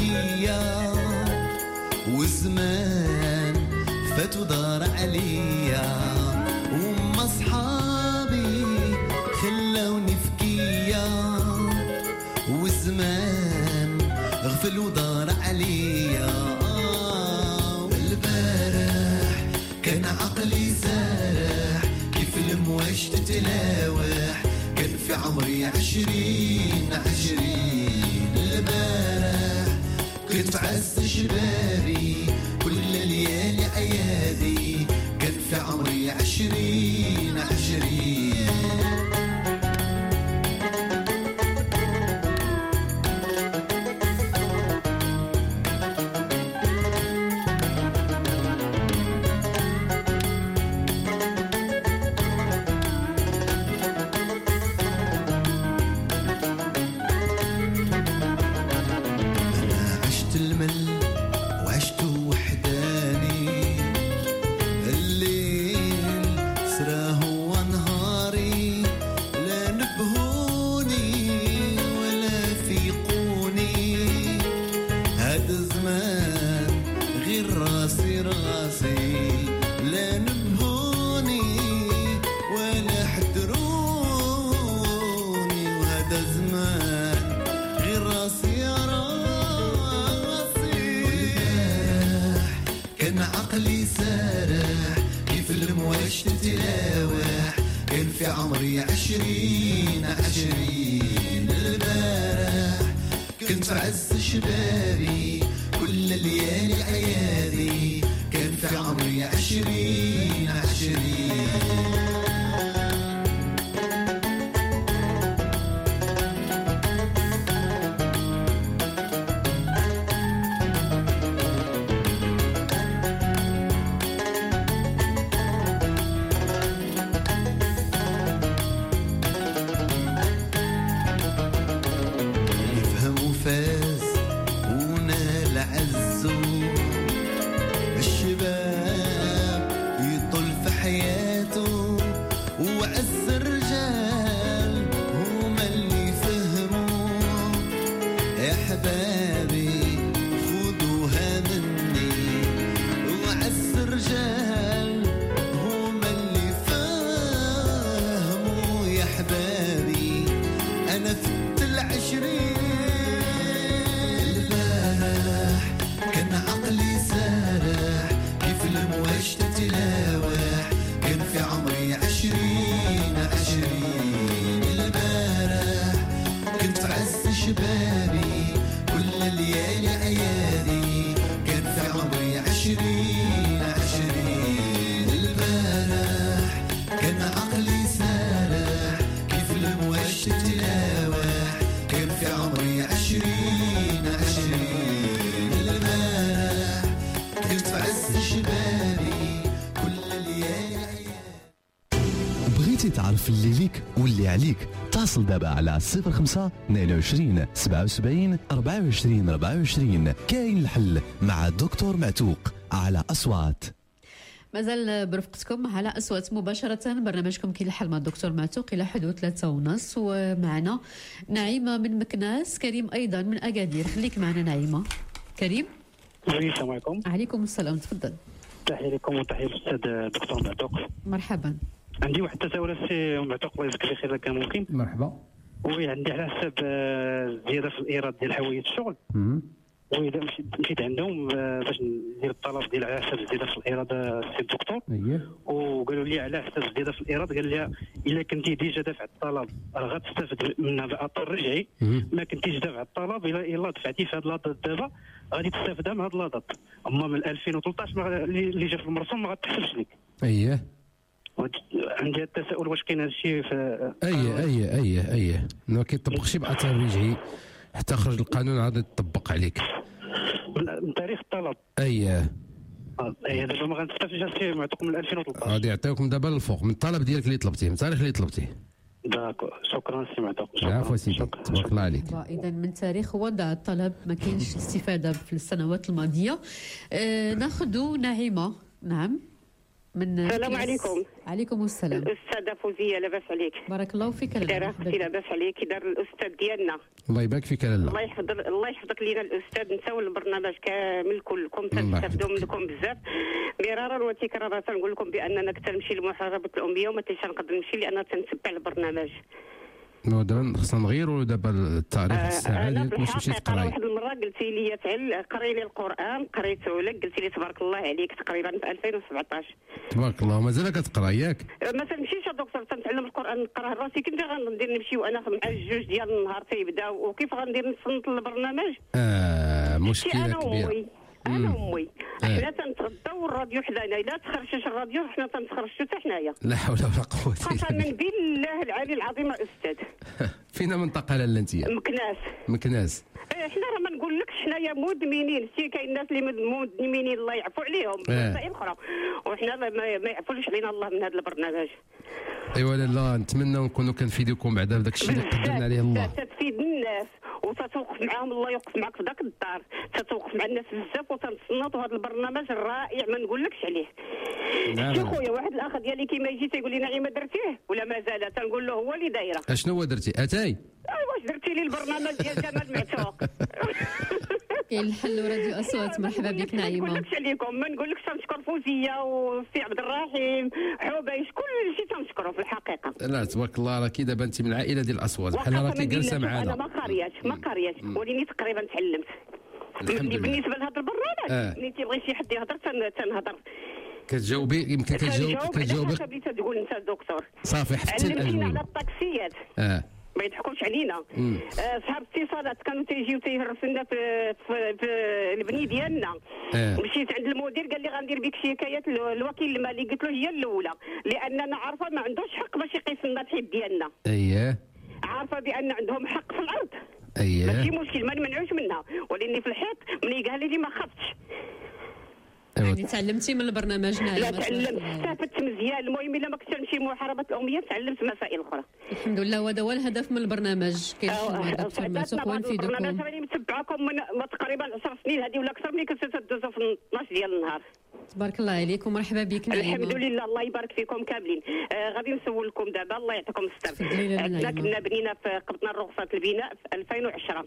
Speaker 15: والزمان فات ودار عليا وما صحابي خلوني فكيا والزمان غفل ودار عليا والبارح كان عقلي سارح كيف المواج تتلاوح كان في عمري 20 البارح كنت في عز شبابي كل ليالي عيادي كان في عمري 20 البارح كنت في عز شبابي كل ليالي عيادي كان في عمري 20 الشباب
Speaker 1: بغيتي تعرف اللي ليك واللي عليك اتصل دابا على 05 22 77 24 24. كاين الحل مع الدكتور معتوق على أصوات.
Speaker 2: مازال برفقتكم على أصوات مباشرة، برنامجكم كي الحل مع الدكتور معتوق إلى حدود 3:30، ومعنا نعيمة من مكناس، كريم أيضا من أكادير. خليك معنا نعيمة. كريم.
Speaker 5: السلام عليكم.
Speaker 2: عليكم السلام، تفضل.
Speaker 5: تحية لكم وتحية للأستاذ الدكتور معتوق.
Speaker 2: مرحبا.
Speaker 5: عندي واحد التساؤل السي معتوق، الله يجزيك بخير كان ممكن.
Speaker 3: مرحبا.
Speaker 5: وي عندي على حساب الزيادة في الإيراد ديال حوايج الشغل. وإذا مشيت عندهم باش ندير الطلب ديال على حساب الزيادة في الإيراد السي الدكتور. وقالوا لي على حساب الزيادة في الإيراد، قال لي إلا كنتي ديجا دافع الطلب راه غتستافد منها بأثر رجعي، ما كنتيش دافع الطلب إلا دفعتي في هاد لاطات دابا غادي تستافدها من هاد لاطات. أما من 2013 اللي جا في المرسوم ما غتحسبش لك. عندي التساؤل، واش كاين هادشي في
Speaker 3: اي ما كيطبقش باثر رجعي حتى خرج القانون عاد يطبق عليك
Speaker 5: من تاريخ الطلب. دابا ما غنستافدش هادشي معطوك من 2013.
Speaker 3: غادي يعطيوكم دابا الفوق من الطلب ديالك اللي طلبتيه، من التاريخ اللي طلبتيه.
Speaker 5: داكو، شكرا سي معطوق.
Speaker 3: العفو سيدي، تبارك الله عليك.
Speaker 2: اذا من تاريخ وضع الطلب ما كاينش استفاده في السنوات الماضيه. ناخذ نعيمه. نعم.
Speaker 6: السلام عليكم.
Speaker 2: عليكم السلام.
Speaker 6: الأستاذة فوزية، لاباس عليك؟
Speaker 2: بارك الله فيك.
Speaker 6: لاباس عليك. كي دار الأستاذ ديالنا؟
Speaker 3: الله يبارك فيك لاله.
Speaker 6: الله يحفظك لينا الأستاذ، نساو البرنامج كامل كلكم تنستافدوا منكم بزاف. مرارا وتكرارا تنقول لكم بأننا كنمشي لمحاربة الأمية وما تنقدر نمشي لأن تنتبع البرنامج.
Speaker 3: دابا خصنا نغيروا دابا التاريخ الساعه ديالك باش تمشي تقراي.
Speaker 6: واحد المره قلتي لي تعال قري لي القران، قريته لك، قلتي لي تبارك الله عليك تقريبا في 2017.
Speaker 3: تبارك الله، مازال كتقرا ياك؟
Speaker 6: ما تنمشيش يا دكتور، تنتعلم القران نقراه راسي. كيف غندير نمشي وانا مع الجوج ديال النهار تيبدا، وكيف غندير نصنت البرنامج؟
Speaker 3: مشكله كبيره.
Speaker 6: انا امي حنا تنتغداو والراديو حدانا، الا تخرجش الراديو حنا تنتخرجوا حتى حنايا.
Speaker 3: لا حول ولا قوه الا
Speaker 6: بالله. قسما بالله العلي العظيم استاذ.
Speaker 3: فينا منطقه لاله انت؟ مكناس.
Speaker 6: حنا راه ما نقولكش حنايا مدمنين، كاين الناس اللي مدمنين الله يعفو عليهم مسائل اخرى، وحنا ما يعفوش علينا الله من هذا البرنامج.
Speaker 3: ايوا لاله، نتمنى نكونوا كنفيدوكم بعدا بداك الشيء اللي قدرنا عليه الله.
Speaker 6: تفيد الناس وتتوقف معاهم، الله يوقف معك في ذاك الدار، تتوقف مع الناس بزاف وتنصنطوا هذا البرنامج الرائع ما نقولكش عليه. شي خويا واحد الاخ ديالي كيما يجي تيقول لي نعيمه درتيه ولا مازال؟ تنقول له هو اللي دايره.
Speaker 3: اشنو هو درتي؟ اتاي
Speaker 6: واش درتي لي البرنامج ديال جمال معتوق؟
Speaker 2: كاين الحل وراديو اصوات. مرحبا بك نعيمه.
Speaker 6: ما نقولكش عليكم، ما نقولكش تنشكر فوزيه وسي عبد الرحيم حبيش، كل شيء تنشكره في الحقيقه.
Speaker 3: لا تبارك الله، راكي دابا انت من العائله ديال الاصوات بحال راكي جالسه معنا.
Speaker 6: انا ما قارياش وليني تقريبا تعلمت. بالنسبه لهذا البرنامج ملي تيبغي شي حد يهضر تنهضر.
Speaker 3: كتجاوبي يمكن كتجاوبي
Speaker 6: اللي تقول انت الدكتور.
Speaker 3: صافي حتى
Speaker 6: علمتينا على الطاكسيات. ما يضحكوش علينا. صحاب الاتصالات كانوا تيجيو تيهرسوا لنا في البني ديالنا. مشيت عند المدير قال لي غندير بك شكايات الوكيل المالي، قلت له هي الاولى لاننا عارفه ما عندوش حق باش يقيس لنا الحيط ديالنا. عارفه بان عندهم حق في الارض. ماشي مشكل، ما نمنعوش منها، ولاني في الحيط ملي قال لي ما خفتش.
Speaker 2: يعني تعلمتي من البرنامج نعيمه؟
Speaker 6: لا تعلمت، استفدت مزيان. المهم الا ما كنتش نمشي محاربه الاميه تعلمت مسائل اخرى.
Speaker 2: الحمد لله، وهذا هو الهدف من البرنامج. كاين دكتور معتوق ونفيدكم.
Speaker 6: البرنامج راني متبعاكم من تقريبا 10 سنين هذه ولا اكثر، ملي كنت تدوزوا في 12 ديال النهار.
Speaker 2: تبارك الله عليك ومرحبا بك نعيمه.
Speaker 6: الحمد لله، الله يبارك فيكم كاملين. غادي نسولكم دابا، الله يعطيكم الستر. عندنا كنا بنينا قبضنا الرخصه البناء في 2010.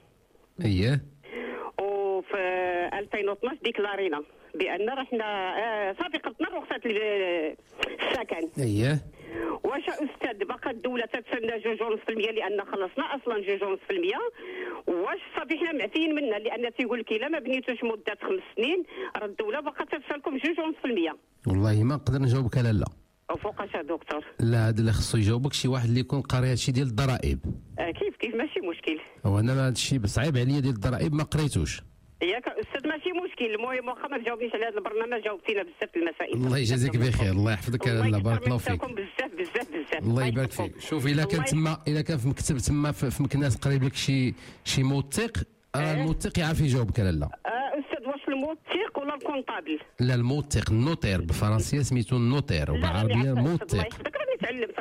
Speaker 6: وفي 2012 ديكلارينا بان رحنا صافي قبضنا رخصه السكن. واش استاذ باقا الدوله تتسنى 2.5% لان خلصنا اصلا 2.5%؟ واش صافي حنا معفيين منها لان تيقول لك الا ما بنيتوش مده 5 سنين راه الدوله باقا تتسالكم 2.5%؟
Speaker 3: والله ما نقدر نجاوبك لاله.
Speaker 6: وفوقاش دكتور؟
Speaker 3: لا، هذا اللي خصو يجاوبك شي واحد اللي يكون قاري هادشي ديال الضرائب.
Speaker 6: كيف ماشي مشكل.
Speaker 3: هو انا هادشي صعيب عليا ديال الضرائب ما قريتوش.
Speaker 6: ياك استاذ ماشي مشكل. المهم واخا ما تجاوبنيش على هذا البرنامج جاوبتينا بزاف المسائل.
Speaker 3: الله يجازيك بخير، الله يحفظك لاله، بارك الله فيك.
Speaker 6: بزاف
Speaker 3: الله يبارك فيك. شوف الا كان في مكتب تما في مكناس قريب لك شي موثق، الموثق يعرف يجاوبك لاله.
Speaker 6: استاذ واش الموثق ولا الكونطابل؟
Speaker 3: لا الموثق، النوتير بالفرنسيه سميتو النوتير وبالعربيه الموثق.
Speaker 6: الله يحفظك، راني تعلمت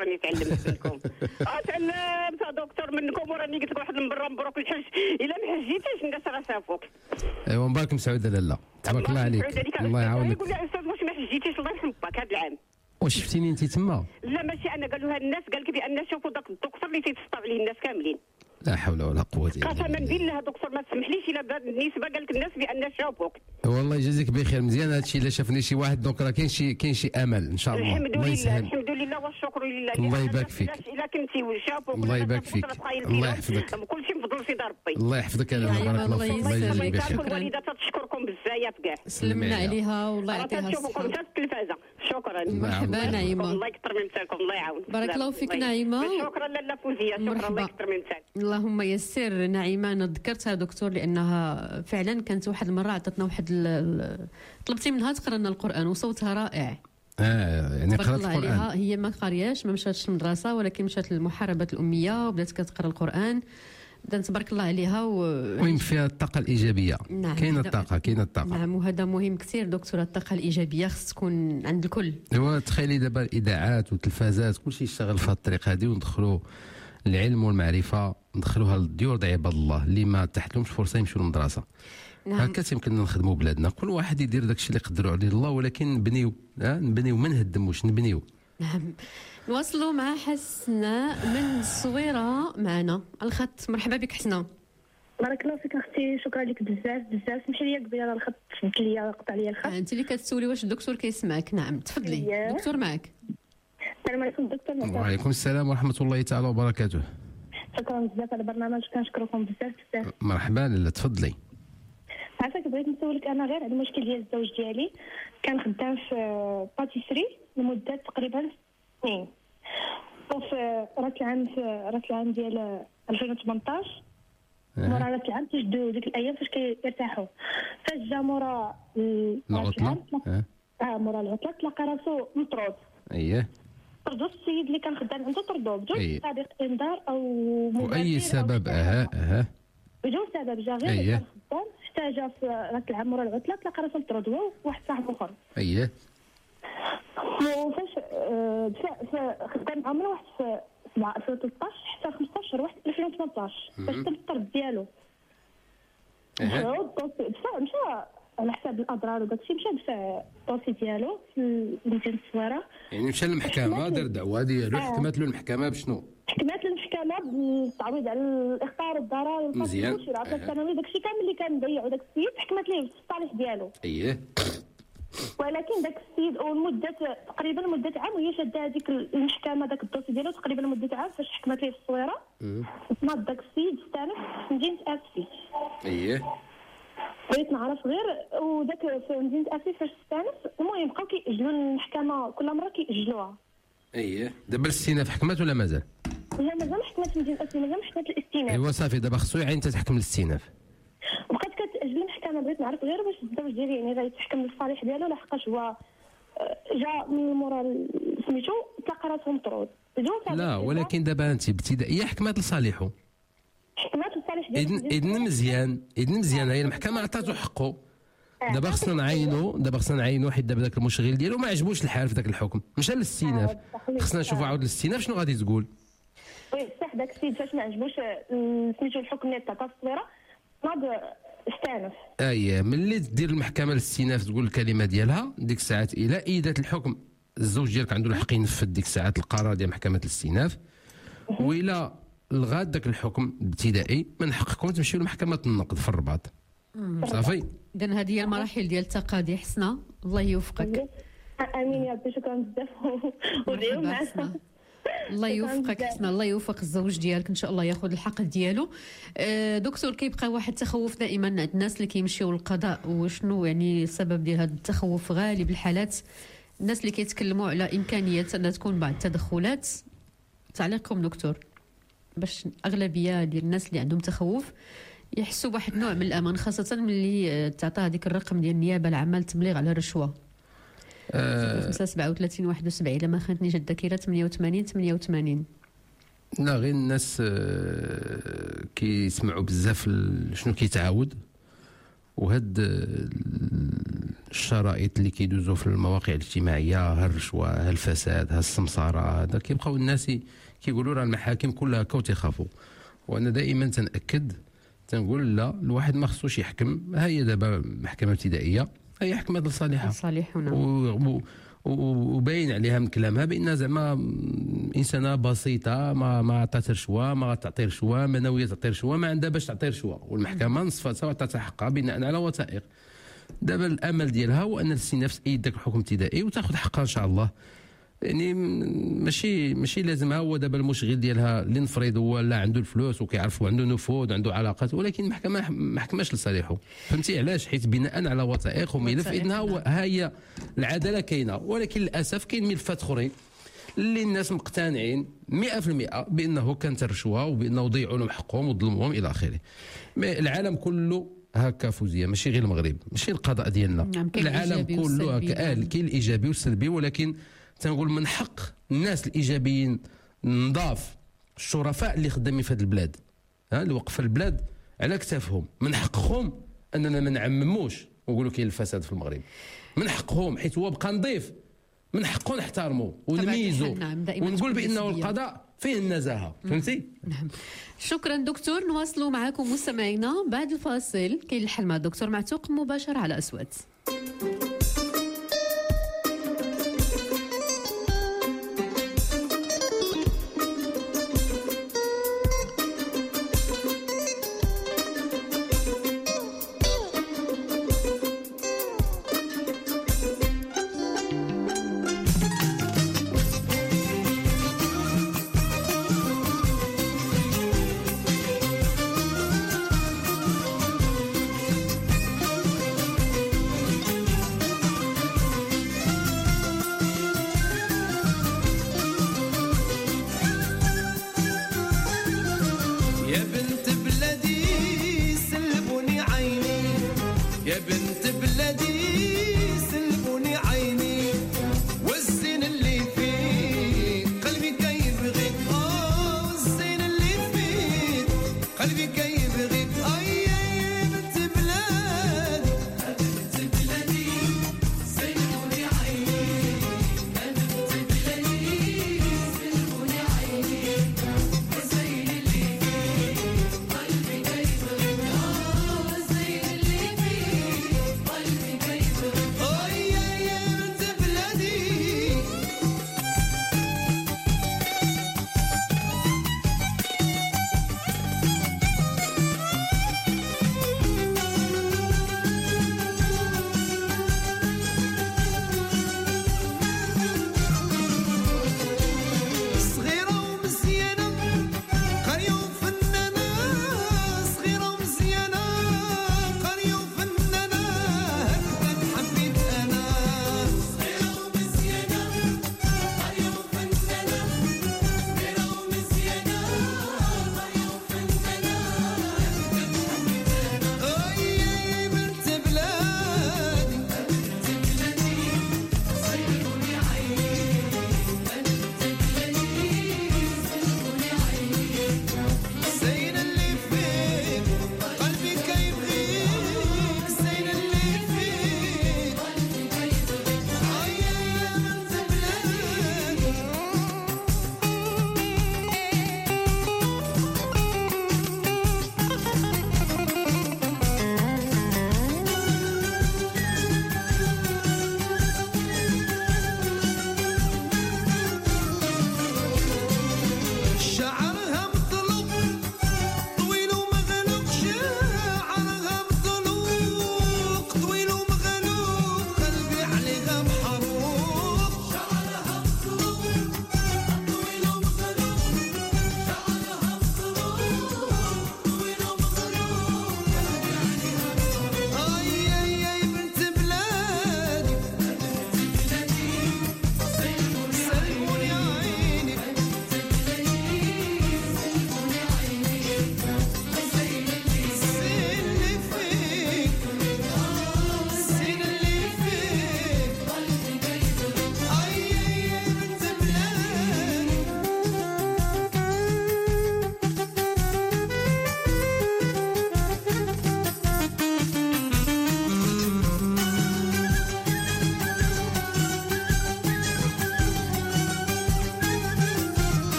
Speaker 6: راني تعلمت منكم. تعلمت دكتور منكم، وراني قلت لك واحد من برا مبروك الحج، الا ما حجيتيش الناس راه شافوك.
Speaker 3: ايوا مبارك مسعوده لاله، تبارك الله عليك، الله يعاونك.
Speaker 6: يقول لي استاذ واش ما حجيتيش، الله يرحم باك هذا العام.
Speaker 3: واش شفتيني انت تما؟
Speaker 6: لا ماشي انا، قالوها الناس، قال لك بان شوفوا داك الدكتور اللي تيتصطاب عليه الناس كاملين.
Speaker 3: لا حول ولا قوه الا بالله.
Speaker 6: قسما بالله دكتور ما تسمحليش الا بالنسبه قال لك الناس بان شافوك.
Speaker 3: والله يجازيك بخير، مزيان هادشي الا شافني شي واحد دونك راه كاين شي امل ان شاء الله.
Speaker 6: الحمد لله الحمد لله والشكر لله.
Speaker 3: الله يبارك فيك.
Speaker 6: الا كنتي وشافوك
Speaker 3: الله يبارك فيك، الله يحفظك،
Speaker 6: كلشي مفضل في دار ربي.
Speaker 3: الله يحفظك انا، بارك الله فيك، الله يجازيك بخير.
Speaker 6: الوالده تشكركم بزاف كاع،
Speaker 2: سلمنا عليها والله يعطيها الصحه.
Speaker 6: تشوفوكم حتى في التلفازه. شكرا
Speaker 2: مرحبا نعيمه،
Speaker 6: الله يكثر من مثالكم، الله يعاون.
Speaker 2: بارك الله فيك نعيمه.
Speaker 6: شكرا لاله فوزيه، شكرا الله يكثر من مثالك.
Speaker 2: اللهم يسر. نعيمه انا ذكرتها دكتور لانها فعلا كانت واحد المره عطاتنا واحد طلبتي منها تقرا لنا القران وصوتها رائع.
Speaker 3: يعني قرات القران.
Speaker 2: هي ما قارياش، ما مشاتش للمدرسه، ولكن مشات للمحاربه الاميه وبدات كتقرا القران. تبارك الله عليها.
Speaker 3: المهم فيها الطاقه الايجابيه.
Speaker 2: نعم.
Speaker 3: كاينه الطاقه.
Speaker 2: نعم، وهذا مهم كثير دكتور، الطاقه الايجابيه خص تكون عند الكل.
Speaker 3: هو تخيلي دابا الاذاعات والتلفازات كلشي يشتغل في هذه الطريقه هذه، وندخلوا العلم والمعرفه ندخلوها للديور ديال عباد الله اللي ما تحتلهمش فرصه يمشيو للمدرسه. نعم. هكا يمكننا نخدموا بلادنا، كل واحد يدير داكشي اللي يقدروا عليه الله، ولكن نبنيو ما نهدموش، نبنيو.
Speaker 2: نعم. نواصلوا مع حسناء من الصويره معنا الخط. مرحبا بك حسناء.
Speaker 16: بارك الله فيك اختي، شكرا لك بزاف. سمحي لي قبيله الخط فهمت لي، قطع لي الخط.
Speaker 2: انت اللي كتسولي واش الدكتور كيسمعك. نعم تفضلي الدكتور معك.
Speaker 16: السلام عليكم دكتور.
Speaker 3: وعليكم السلام ورحمه الله تعالى وبركاته.
Speaker 16: شكرا بزاف على البرنامج، كنشكركم بزاف.
Speaker 3: مرحبا لاله، تفضلي.
Speaker 16: عافاك، بغيت نسولك انا غير على المشكل ديال الزوج ديالي. كان خدام في باتيسري لمده تقريبا 2 سنين، وفي راس العام ديال 2018 مورا راس العام تجدوا ديك الايام فاش كيرتاحوا، فاش جا مورا
Speaker 3: العطله
Speaker 16: مورا العطله تلقى راسو مطرود. طردو السيد اللي كان خدام عنده، طردوه بدون سابق انذار او
Speaker 3: واي سبب.
Speaker 16: بدون سبب، جا غير كان خدام حتى جا في راس العام مورا العطله تلقى راسو مطرود هو وواحد صاحب اخر. وفاش خدام عمره واحد في 2013 حتى 15 واحد 2018 باش تم الطرد ديالو. مشى على حساب الاضرار وداكشي، مشى دفع الطوسي ديالو في مدينه الصويره،
Speaker 3: يعني مشى للمحكمه دار دعوه ديالو. حكمت له المحكمه بشنو؟
Speaker 16: حكمت المحكمه بالتعويض على الاخطار والضرر
Speaker 3: مزيان.
Speaker 16: والعطله السنويه داكشي كامل اللي كان مضيعو داك السيد، حكمت ليه في الصالح ديالو. ولكن داك السيد والمده تقريبا مده عام وهي شاده هذيك المحكمه داك الدوسي ديالو تقريبا مده عام، فاش حكمت ليه في الصويره ناض داك السيد استانف في مدينه اسفي. بغيت نعرف غير وداك في مدينه اسفي فاش استانف، المهم بقاو كيأجلوا المحكمه كل مره كيأجلوها.
Speaker 3: دابا الاستئناف حكمت ولا مازال؟
Speaker 16: لا مازال ما حكمت مدينه اسفي، مازال ما حكمت الاستئناف.
Speaker 3: صافي دابا خصو يعين تحكم الاستئناف.
Speaker 16: بقات كتأجل المحكمه. بغيت نعرف غير واش الزوج ديالي يعني غيتحكم للصالح ديالو، لحقاش هو جا من مورا سميتو تلقى راسو مطرود.
Speaker 3: لا ولكن دابا انت ابتدائيه حكمت لصالحه.
Speaker 16: حكمت لصالح ديالو.
Speaker 3: اذن مزيان هي المحكمه عطاتو حقه. دابا خصنا نعينو حيت دابا داك المشغل ديالو ما عجبوش الحال في داك الحكم، مشى للاستئناف. خصنا نشوفوا عاود الاستئناف شنو غادي تقول.
Speaker 16: صح، داك السيد فاش ما عجبوش سميتو الحكم اللي عطا الصغيره ناض استانف.
Speaker 3: ملي تدير المحكمه الاستئناف تقول الكلمه ديالها ديك الساعات الى ايدات الحكم، الزوج ديالك عنده الحق ينفذ ديك الساعات القرار ديال محكمه الاستئناف. وإلا لغات داك الحكم الابتدائي من حقكم تمشيو لمحكمه النقد في الرباط. صافي.
Speaker 2: اذا هذه هي المراحل ديال التقاضي. حسناء الله يوفقك.
Speaker 16: امين يا ربي، شكرا بزاف ودعيو معنا.
Speaker 2: الله يوفقك حسنا، الله يوفق الزوج ديالك ان شاء الله ياخذ الحق ديالو. دكتور، كيبقى واحد التخوف دائما عند الناس اللي كيمشيو للقضاء، وشنو يعني السبب ديال هذا التخوف؟ غالب الحالات الناس اللي كيتكلموا على امكانيه ان تكون بعض التدخلات. تعليقكم دكتور، باش اغلبيه ديال الناس اللي عندهم تخوف يحسوا بواحد النوع من الامان، خاصه ملي تعطى هذيك الرقم ديال النيابه العامه للتبليغ على الرشوه 37 71 الا ما خانتنيش الذاكره 88.
Speaker 3: لا غير الناس كيسمعوا بزاف شنو كيتعاود، وهاد الشرائط اللي كيدوزوا في المواقع الاجتماعيه، ها الرشوه، ها الفساد، ها السمساره، هذا كيبقاو الناس كيقولوا راه المحاكم كلها هكا وتيخافوا. وانا دائما تنأكد تنقول لا، الواحد ما خصوش يحكم. ها هي دابا محكمه ابتدائيه هي حكمت لصالحها وباين عليها من كلامها بان زعما انسانه بسيطه، ما عطات رشوه، ما تعطي رشوه، ما ناويه تعطي رشوه، ما عندها باش تعطي رشوه، والمحكمه نصفتها وعطاتها حقها بناء على وثائق. دابا الامل ديالها هو ان الاستئناف تأيد داك الحكم الابتدائي وتاخذ حقها ان شاء الله. يعني ماشي لازم هو دابا المشغل ديالها اللي نفرض هو لا عنده الفلوس وكيعرفوا عنده نفوذ عنده علاقات، ولكن المحكمه ما حكماش لصالحه. فهمتي علاش؟ حيت بناء على وثائق وملف اذن ها هي العداله كاينه. ولكن للاسف كاين ملفات اخرين اللي الناس مقتنعين 100% بانه كانت رشوه وبانه ضيعوا لهم حقهم وظلموهم الى اخره. العالم كله هكا فوزيه، ماشي غير المغرب، ماشي القضاء ديالنا، العالم كله هكا. كاين الايجابي والسلبي، ولكن تنقول من حق الناس الايجابيين نضاف الشرفاء اللي خدامين في هذه البلاد، اللي وقف البلاد على كتافهم، من حقهم اننا ما نعمموش ونقولوا كاين الفساد في المغرب. من حقهم حيت هو بقى نظيف، من حقه نحترمه ونميزه ونقول بانه القضاء فيه النزاهه. فهمتي؟
Speaker 2: نعم. شكرا دكتور. نواصلوا معكم مستمعينا بعد الفاصل. كاين الحل مع الدكتور معتوق مباشر على أصوات.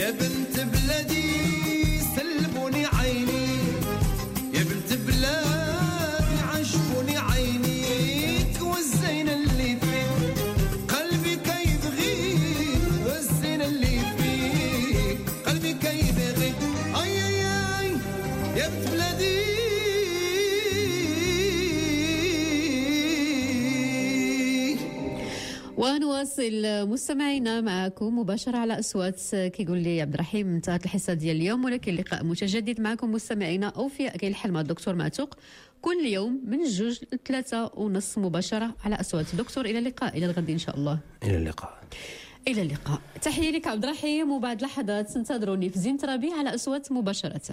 Speaker 15: يا بنت بلادي سلموني عيني يا بنت بلادي عجبوني عينيك والزين اللي فيك قلبي كيبغيك والزين اللي فيك قلبي كيبغيك اي اي اي يا بنت بلادي.
Speaker 2: ونواصل مستمعينا معكم مباشرة على أصوات. كيقول لي عبد الرحيم انتهت الحصة ديال اليوم، ولكن لقاء متجدد معكم مستمعينا أوفياء كاين الحل مع الدكتور معتوق كل يوم من 2 ل 3:30 مباشرة على أصوات. دكتور إلى اللقاء، إلى الغد إن شاء الله.
Speaker 3: إلى اللقاء.
Speaker 2: إلى اللقاء. تحية لك عبد الرحيم، وبعد لحظات انتظروني في زين ترابي على أصوات مباشرة.